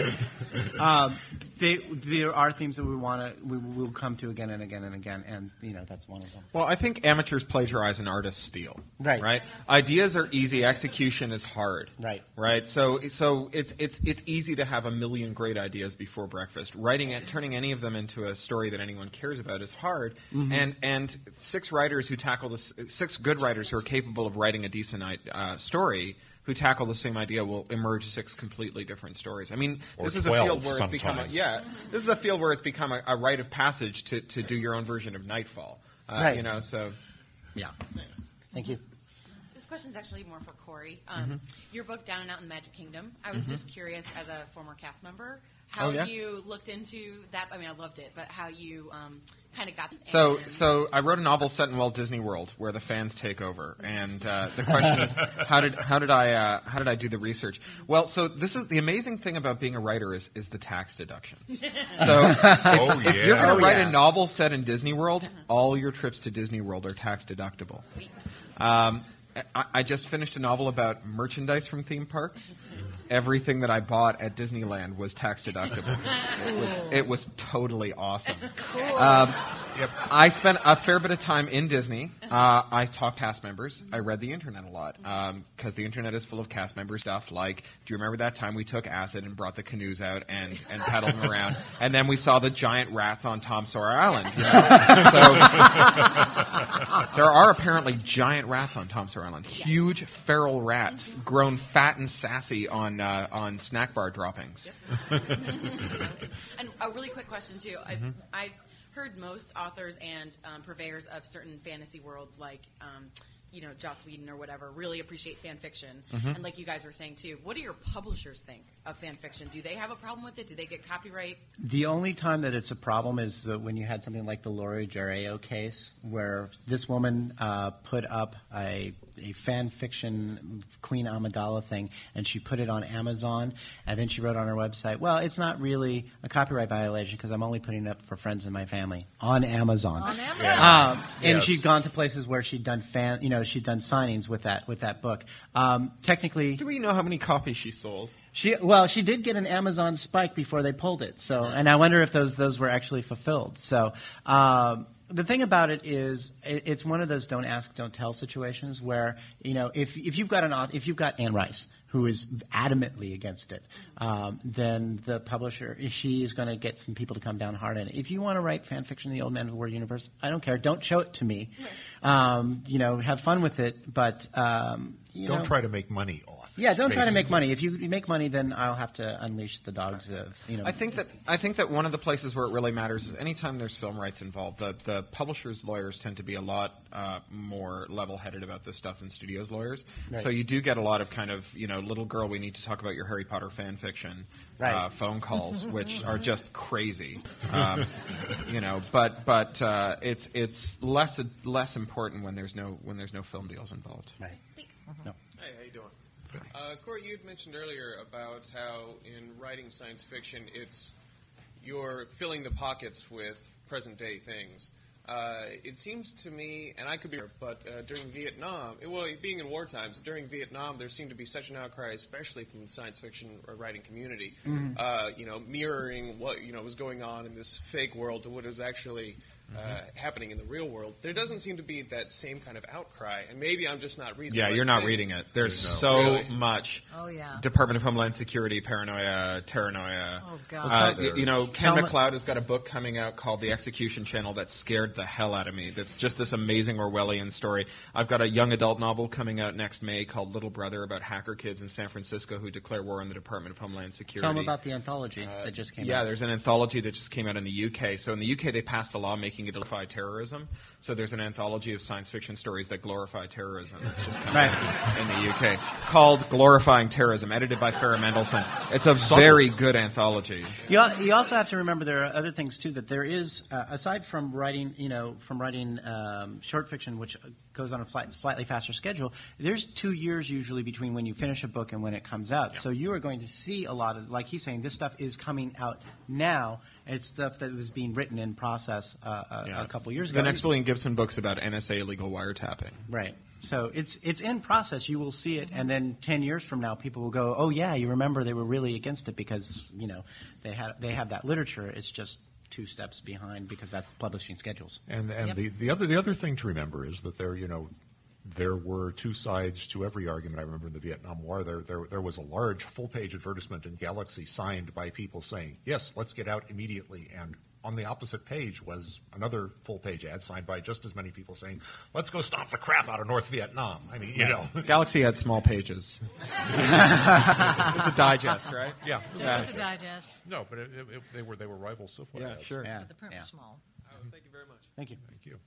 There are themes that we will come to again and again and again, and, you know, that's one of them. Well, I think amateurs plagiarize and artists steal. Right. Ideas are easy. Execution is hard. Right. So it's easy to have a million great ideas before breakfast. Writing it, turning any of them into a story that anyone cares about is hard. Mm-hmm. And six good writers who are capable of writing a decent story, who tackle the same idea, will emerge six completely different stories. I mean, this is a field where it's become a rite of passage to do your own version of Nightfall. Right. You know, so yeah. Thanks. Thank you. This question is actually more for Corey. Your book, Down and Out in Magic Kingdom, I was just curious, as a former cast member, how you looked into that. I mean, I loved it, but how you kind of got. So I wrote a novel set in Walt Disney World where the fans take over, and the question is, how did I do the research? Well, so this is the amazing thing about being a writer is the tax deductions. So if you're going to write a novel set in Disney World, all your trips to Disney World are tax deductible. Sweet. I just finished a novel about merchandise from theme parks. Everything that I bought at Disneyland was tax deductible. It was totally awesome. Cool. I spent a fair bit of time in Disney. I talked cast members. I read the internet a lot, because the internet is full of cast member stuff like, do you remember that time we took acid and brought the canoes out and paddled them around, and then we saw the giant rats on Tom Sawyer Island? You know? So there are apparently giant rats on Tom Sawyer Island. Huge feral rats grown fat and sassy on snack bar droppings. And a really quick question too. I've heard most authors and purveyors of certain fantasy worlds, like Joss Whedon or whatever really appreciate fan fiction, Mm-hmm. and like you guys were saying too, what do your publishers think of fan fiction? Do they have a problem with it? Do they get copyright? The only time that it's a problem is when you had something like the Lori Jareo case, where this woman put up a fan fiction Queen Amidala thing, and she put it on Amazon, and then she wrote on her website, well, it's not really a copyright violation because I'm only putting it up for friends and my family on Amazon. On Amazon. And Yes. she'd gone to places where she'd done she'd done signings with that book. Technically, Do we know how many copies she sold? she did get an Amazon spike before they pulled it. So, and I wonder if those were actually fulfilled. So, the thing about it is, it's one of those don't ask, don't tell situations where if you've got Anne Rice who is adamantly against it, then the publisher, she is going to get some people to come down hard on it. If you want to write fan fiction in the Old Man of the War universe, I don't care. Don't show it to me. Have fun with it, but Don't try to make money off it. Yeah, don't try to basically. make money. If you make money, then I'll have to unleash the dogs of I think that one of the places where it really matters is anytime there's film rights involved, the publishers' lawyers tend to be a lot more level-headed about this stuff than studios' lawyers. Right. So you do get a lot of kind of little girl, we need to talk about your Harry Potter fan fiction Right. phone calls, which are just crazy. But it's less important when there's no film deals involved. Right. Thanks. No. Hey, how you doing? Corey, you had mentioned earlier about how in writing science fiction, you're filling the pockets with present-day things. It seems to me, and I could be wrong, but during Vietnam, being in war times, during Vietnam, there seemed to be such an outcry, especially from the science fiction writing community, mirroring what was going on in this fake world to what is actually happening in the real world. There doesn't seem to be that same kind of outcry, and maybe I'm just not reading. Yeah, the right you're not thing. reading it. There's No. so Really? much Oh, yeah. Department of Homeland Security paranoia, terranoia. Oh, God. Ken Tell me- McLeod has got a book coming out called The Execution Channel that scared the hell out of me. That's just this amazing Orwellian story. I've got a young adult novel coming out next May called Little Brother about hacker kids in San Francisco who declare war on the Department of Homeland Security. Tell them about the anthology that just came out. Yeah, there's an anthology that just came out in the UK. So in the UK, they passed a law making it glorify terrorism. So there's an anthology of science fiction stories that glorify terrorism. That's just coming out in the UK called Glorifying Terrorism, edited by Farrah Mendelssohn. It's a very good anthology. You also have to remember there are other things too that there is aside from writing short fiction, which goes on a slightly faster schedule. There's 2 years usually between when you finish a book and when it comes out. Yeah. So you are going to see a lot of, like he's saying, this stuff is coming out now. It's stuff that was being written in process a couple years ago. The next William Gibson book's about NSA illegal wiretapping. Right. So it's in process. You will see it, and then 10 years from now, people will go, "Oh yeah, you remember they were really against it because they have that literature. It's just 2 steps behind because that's publishing schedules." And Yep. the other thing to remember is that there were 2 sides to every argument. I remember in the Vietnam War, there was a large full-page advertisement in Galaxy signed by people saying, "Yes, let's get out immediately," and on the opposite page was another full-page ad signed by just as many people saying, "Let's go stomp the crap out of North Vietnam." I mean, Galaxy had small pages. It's a digest, right? Yeah. It was a digest. No, but they were rival SIFWA Yeah, ads. sure. Yeah. The print Yeah. was small. Thank you very much. Thank you. Thank you.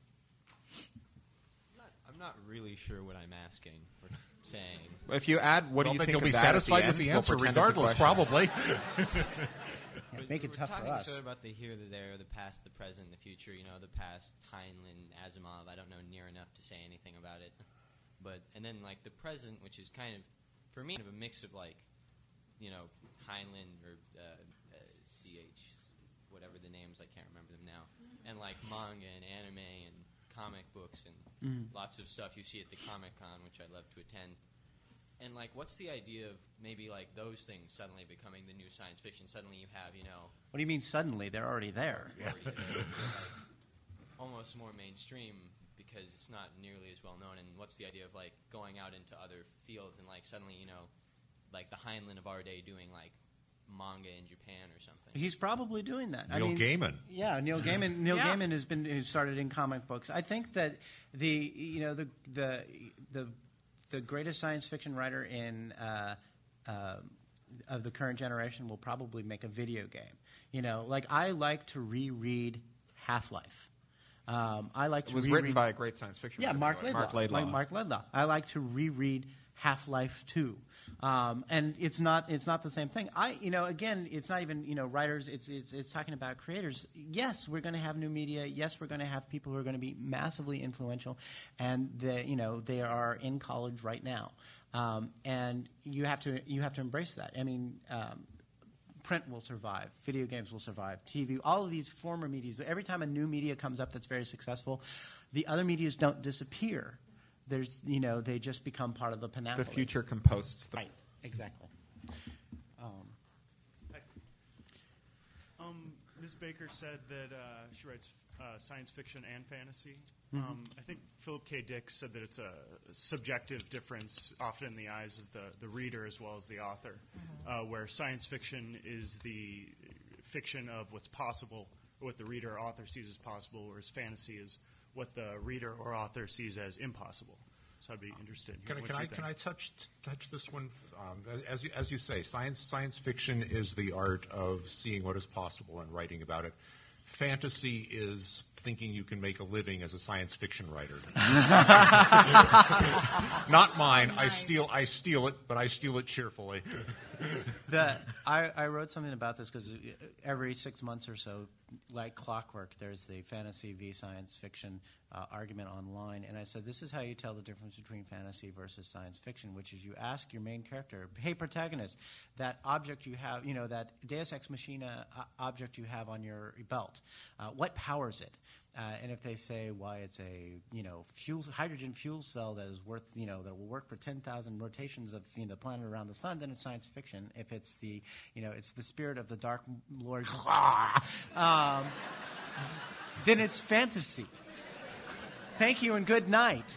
I'm not really sure what I'm asking or saying. If you add, what do you then think you'll of be that at satisfied the with end? the We'll answer pretend it's a regardless, question. probably. Make it We're tough for talking us. sort of about the here, the there, the past, the present, the future. The past, Heinlein, Asimov. I don't know near enough to say anything about it. And then like the present, which is kind of, for me, kind of a mix of like, Heinlein or CH, whatever the names, I can't remember them now, and like manga and anime and comic books and lots of stuff you see at the Comic-Con, which I love to attend. And like, what's the idea of maybe like those things suddenly becoming the new science fiction? Suddenly you have, What do you mean suddenly? They're already there. already almost more mainstream because it's not nearly as well known. And what's the idea of like going out into other fields and like suddenly, like the Heinlein of our day doing like manga in Japan or something? He's probably doing that. Neil Gaiman. Yeah, Neil Gaiman. Neil Gaiman who started in comic books. I think that the greatest science fiction writer of the current generation will probably make a video game. Like I like to reread Half-Life. I like to It was reread. written by a great science fiction Yeah, writer, Mark by Laidlaw. Mark Laidlaw. Mark Laidlaw. I like to reread Half-Life 2. And it's not the same thing. Again, it's not even writers. It's talking about creators. Yes, we're going to have new media. Yes, we're going to have people who are going to be massively influential, and they are in college right now, and you have to embrace that. I mean. Print will survive. Video games will survive. TV, all of these former medias. Every time a new media comes up that's very successful, the other medias don't disappear. They just become part of the panoply. The future composts. Right. Exactly. Ms. Baker said that she writes science fiction and fantasy. I think Philip K. Dick said that it's a subjective difference, often in the eyes of the reader as well as the author, where science fiction is the fiction of what's possible, or what the reader or author sees as possible, whereas fantasy is what the reader or author sees as impossible. So I'd be interested in hearing what you think. Can I touch this one? As you say, science fiction is the art of seeing what is possible and writing about it. Fantasy is thinking you can make a living as a science fiction writer. Not mine. I steal it, but I steal it cheerfully. I wrote something about this because every 6 months or so, like clockwork, there's the fantasy v science fiction argument online, and I said this is how you tell the difference between fantasy versus science fiction, which is you ask your main character, hey protagonist, that object you have, that Deus Ex Machina object you have on your belt, what powers it? And if they say why it's a hydrogen fuel cell that is worth that will work for 10,000 rotations of the planet around the sun, then it's science fiction. If it's the it's the spirit of the Dark Lord, then it's fantasy. Thank you and good night.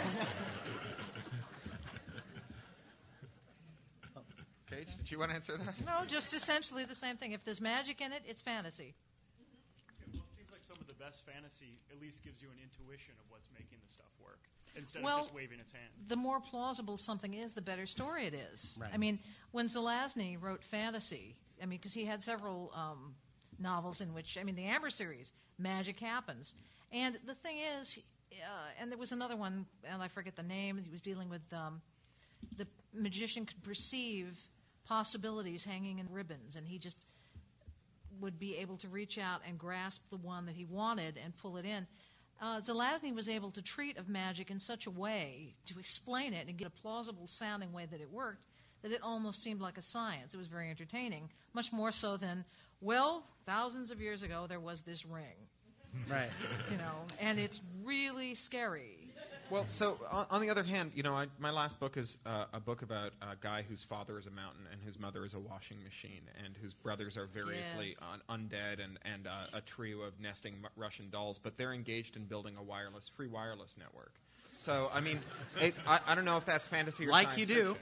Kate, did you want to answer that? No, just essentially the same thing. If there's magic in it, it's fantasy. Well, it seems like some of the best fantasy at least gives you an intuition of what's making the stuff work instead of just waving its hands. The more plausible something is, the better story it is. Right. I mean, when Zelazny wrote fantasy, because he had several novels in which, the Amber series, magic happens. And the thing is, and there was another one, and I forget the name, he was dealing with the magician could perceive possibilities hanging in ribbons, and he just would be able to reach out and grasp the one that he wanted and pull it in. Zelazny was able to treat of magic in such a way, to explain it and get a plausible sounding way that it worked, that it almost seemed like a science. It was very entertaining, much more so than, thousands of years ago there was this ring. Right. And it's really scary. Well, so on the other hand, my last book is a book about a guy whose father is a mountain and whose mother is a washing machine, and whose brothers are variously undead and a trio of nesting Russian dolls, but they're engaged in building a free wireless network. So, I don't know if that's fantasy or science fiction.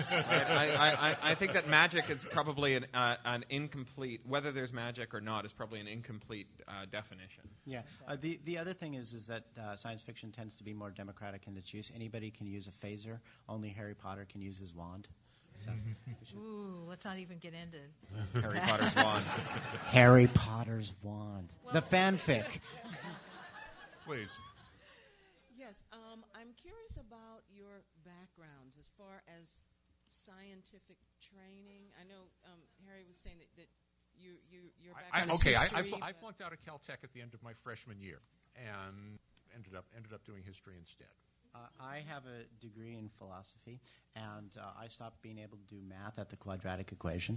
I think that magic is probably an incomplete, whether there's magic or not, is probably an incomplete definition. Yeah. The other thing is that science fiction tends to be more democratic in its use. Anybody can use a phaser. Only Harry Potter can use his wand. So. Ooh, let's not even get into Harry Potter's wand. Harry Potter's wand. The fanfic. Please. Yes, I'm curious about your backgrounds as far as scientific training. I know Harry was saying that your background is history. I flunked out of Caltech at the end of my freshman year and ended up doing history instead. I have a degree in philosophy, and I stopped being able to do math at the quadratic equation.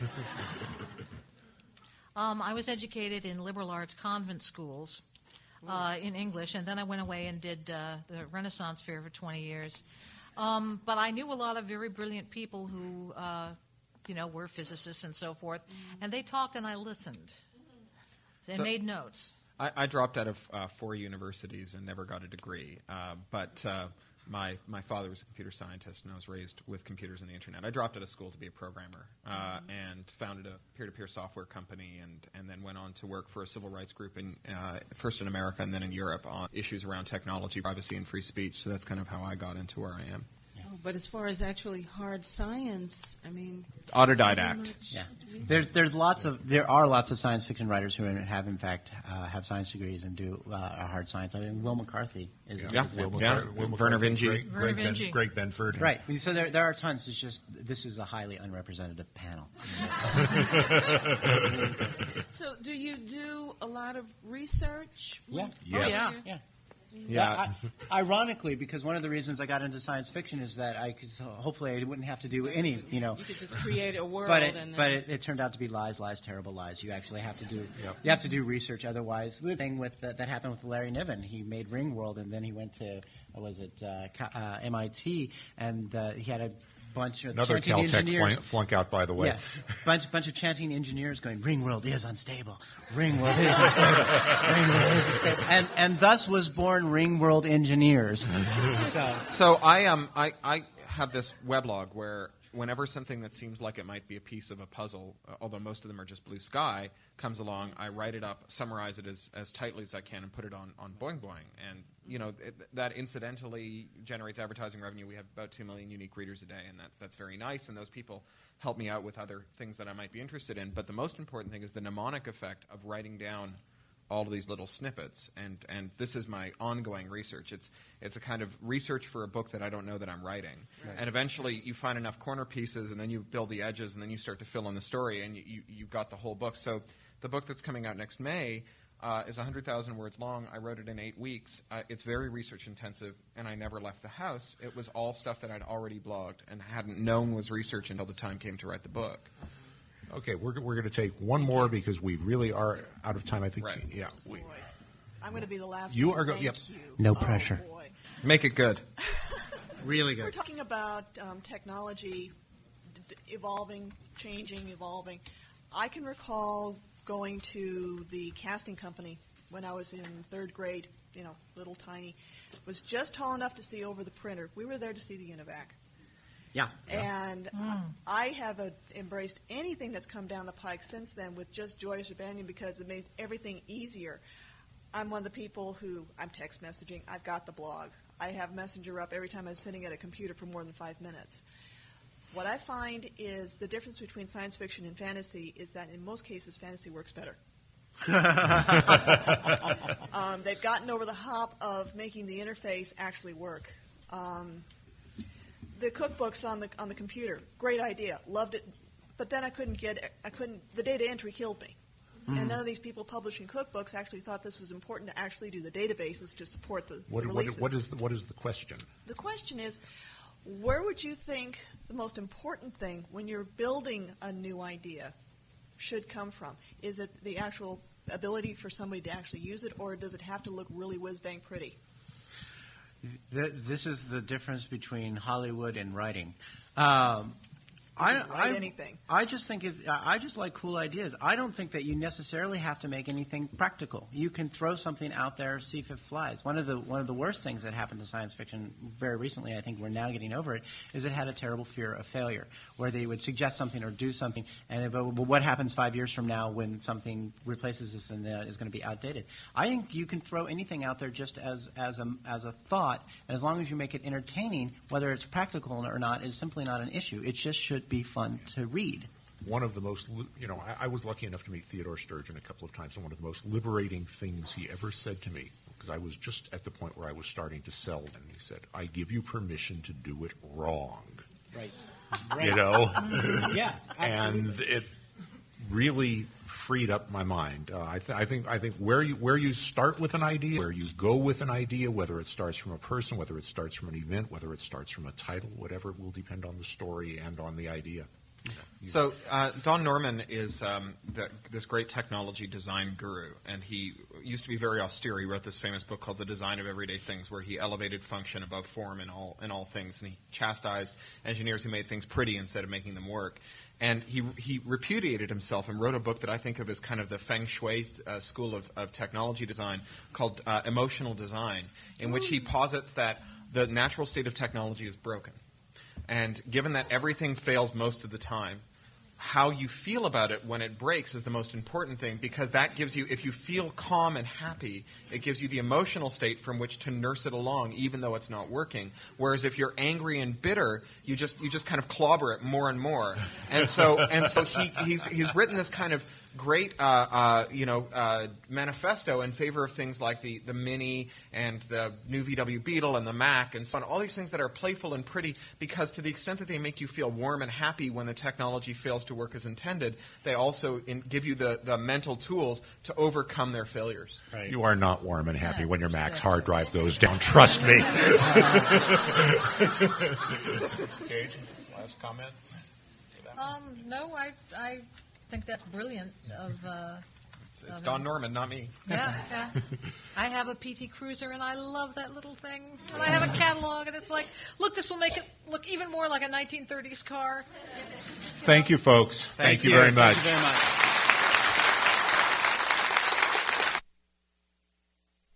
I was educated in liberal arts convent schools. In English, and then I went away and did the Renaissance Fair for 20 years. But I knew a lot of very brilliant people who, were physicists and so forth, and they talked and I listened. They made notes. I dropped out of 4 universities and never got a degree, but my father was a computer scientist, and I was raised with computers and the internet. I dropped out of school to be a programmer and founded a peer-to-peer software company, and then went on to work for a civil rights group first in America and then in Europe on issues around technology, privacy, and free speech. So that's kind of how I got into where I am. But as far as actually hard science, autodidact. There are lots of science fiction writers who have in fact have science degrees and do hard science. I mean, Will McCarthy is an example. Werner Vinge, Greg Benford. Right. So there are tons. It's just this is a highly unrepresentative panel. So do you do a lot of research? Yeah. Yes. Oh, yeah. Ironically, because one of the reasons I got into science fiction is that I could hopefully I wouldn't have to do any, You could just create a world. But it turned out to be lies, terrible lies. You actually have to do you have to do research. Otherwise, the thing with that happened with Larry Niven. He made Ringworld, and then he went to MIT, and he had a bunch of another chanting engineers. Caltech flunk out, by the way. Yeah, bunch of chanting engineers going, Ringworld is unstable. Ringworld is unstable. Ringworld is unstable. And thus was born Ringworld Engineers. So I have this weblog where whenever something that seems like it might be a piece of a puzzle, although most of them are just blue sky, comes along, I write it up, summarize it as tightly as I can, and put it on Boing Boing. And that incidentally generates advertising revenue. We have about 2 million unique readers a day, and that's very nice. And those people help me out with other things that I might be interested in. But the most important thing is the mnemonic effect of writing down all of these little snippets, and this is my ongoing research. It's a kind of research for a book that I don't know that I'm writing. Right. And eventually you find enough corner pieces, and then you build the edges, and then you start to fill in the story, and you've got the whole book. So the book that's coming out next May is 100,000 words long. I wrote it in 8 weeks. It's very research intensive, and I never left the house. It was all stuff that I'd already blogged and hadn't known was research until the time came to write the book. Okay, we're going to take one more because we really are out of time. I think. Right. Yeah. I'm going to be the last. You one. are going. Yep. No pressure. Boy. Make it good. Really good. We're talking about technology evolving, changing, evolving. I can recall going to the casting company when I was in 3rd grade. Little tiny, was just tall enough to see over the printer. We were there to see the Univac. Yeah. And I have embraced anything that's come down the pike since then with just joyous abandon because it made everything easier. I'm one of the people who, I'm text messaging, I've got the blog. I have Messenger up every time I'm sitting at a computer for more than 5 minutes. What I find is the difference between science fiction and fantasy is that in most cases fantasy works better. They've gotten over the hump of making the interface actually work. The cookbooks on the computer, great idea, loved it, but then the data entry killed me. And none of these people publishing cookbooks actually thought this was important to actually do the databases to support the releases. What is the question? The question is, where would you think the most important thing when you're building a new idea should come from? Is it the actual ability for somebody to actually use it, or does it have to look really whiz-bang pretty? This is the difference between Hollywood and writing. Write anything. I just think I just like cool ideas. I don't think that you necessarily have to make anything practical. You can throw something out there, see if it flies. One of the worst things that happened to science fiction very recently, I think we're now getting over it, is it had a terrible fear of failure, where they would suggest something or do something, and but what happens 5 years from now when something replaces this and is going to be outdated? I think you can throw anything out there just as a thought, and as long as you make it entertaining, whether it's practical or not is simply not an issue. It just should be fun to read. One of the most, I was lucky enough to meet Theodore Sturgeon a couple of times, and one of the most liberating things he ever said to me, because I was just at the point where I was starting to sell, and he said, "I give you permission to do it wrong." Right. Yeah, absolutely. And it really freed up my mind. I think where you start with an idea, where you go with an idea, whether it starts from a person, whether it starts from an event, whether it starts from a title, whatever, will depend on the story and on the idea. So Don Norman is this great technology design guru, and he used to be very austere. He wrote this famous book called The Design of Everyday Things, where he elevated function above form in all things, and he chastised engineers who made things pretty instead of making them work. And he repudiated himself and wrote a book that I think of as kind of the Feng Shui school of technology design called Emotional Design, in which he posits that the natural state of technology is broken. And given that everything fails most of the time, how you feel about it when it breaks is the most important thing, because that gives you, if you feel calm and happy, it gives you the emotional state from which to nurse it along, even though it's not working. Whereas if you're angry and bitter, you just kind of clobber it more and more. And so he's written this kind of great manifesto in favor of things like the Mini and the new VW Beetle and the Mac and so on, all these things that are playful and pretty, because to the extent that they make you feel warm and happy when the technology fails to work as intended, they also give you the mental tools to overcome their failures. Right. You are not warm and happy when your Mac's hard drive goes down. Trust me. Gage, last comment? No, I think that's brilliant. It's Don Norman, not me. Yeah. I have a PT Cruiser, and I love that little thing. And I have a catalog, and it's like, look, this will make it look even more like a 1930s car. Thank you, folks. Thank you very much. Thank you very much.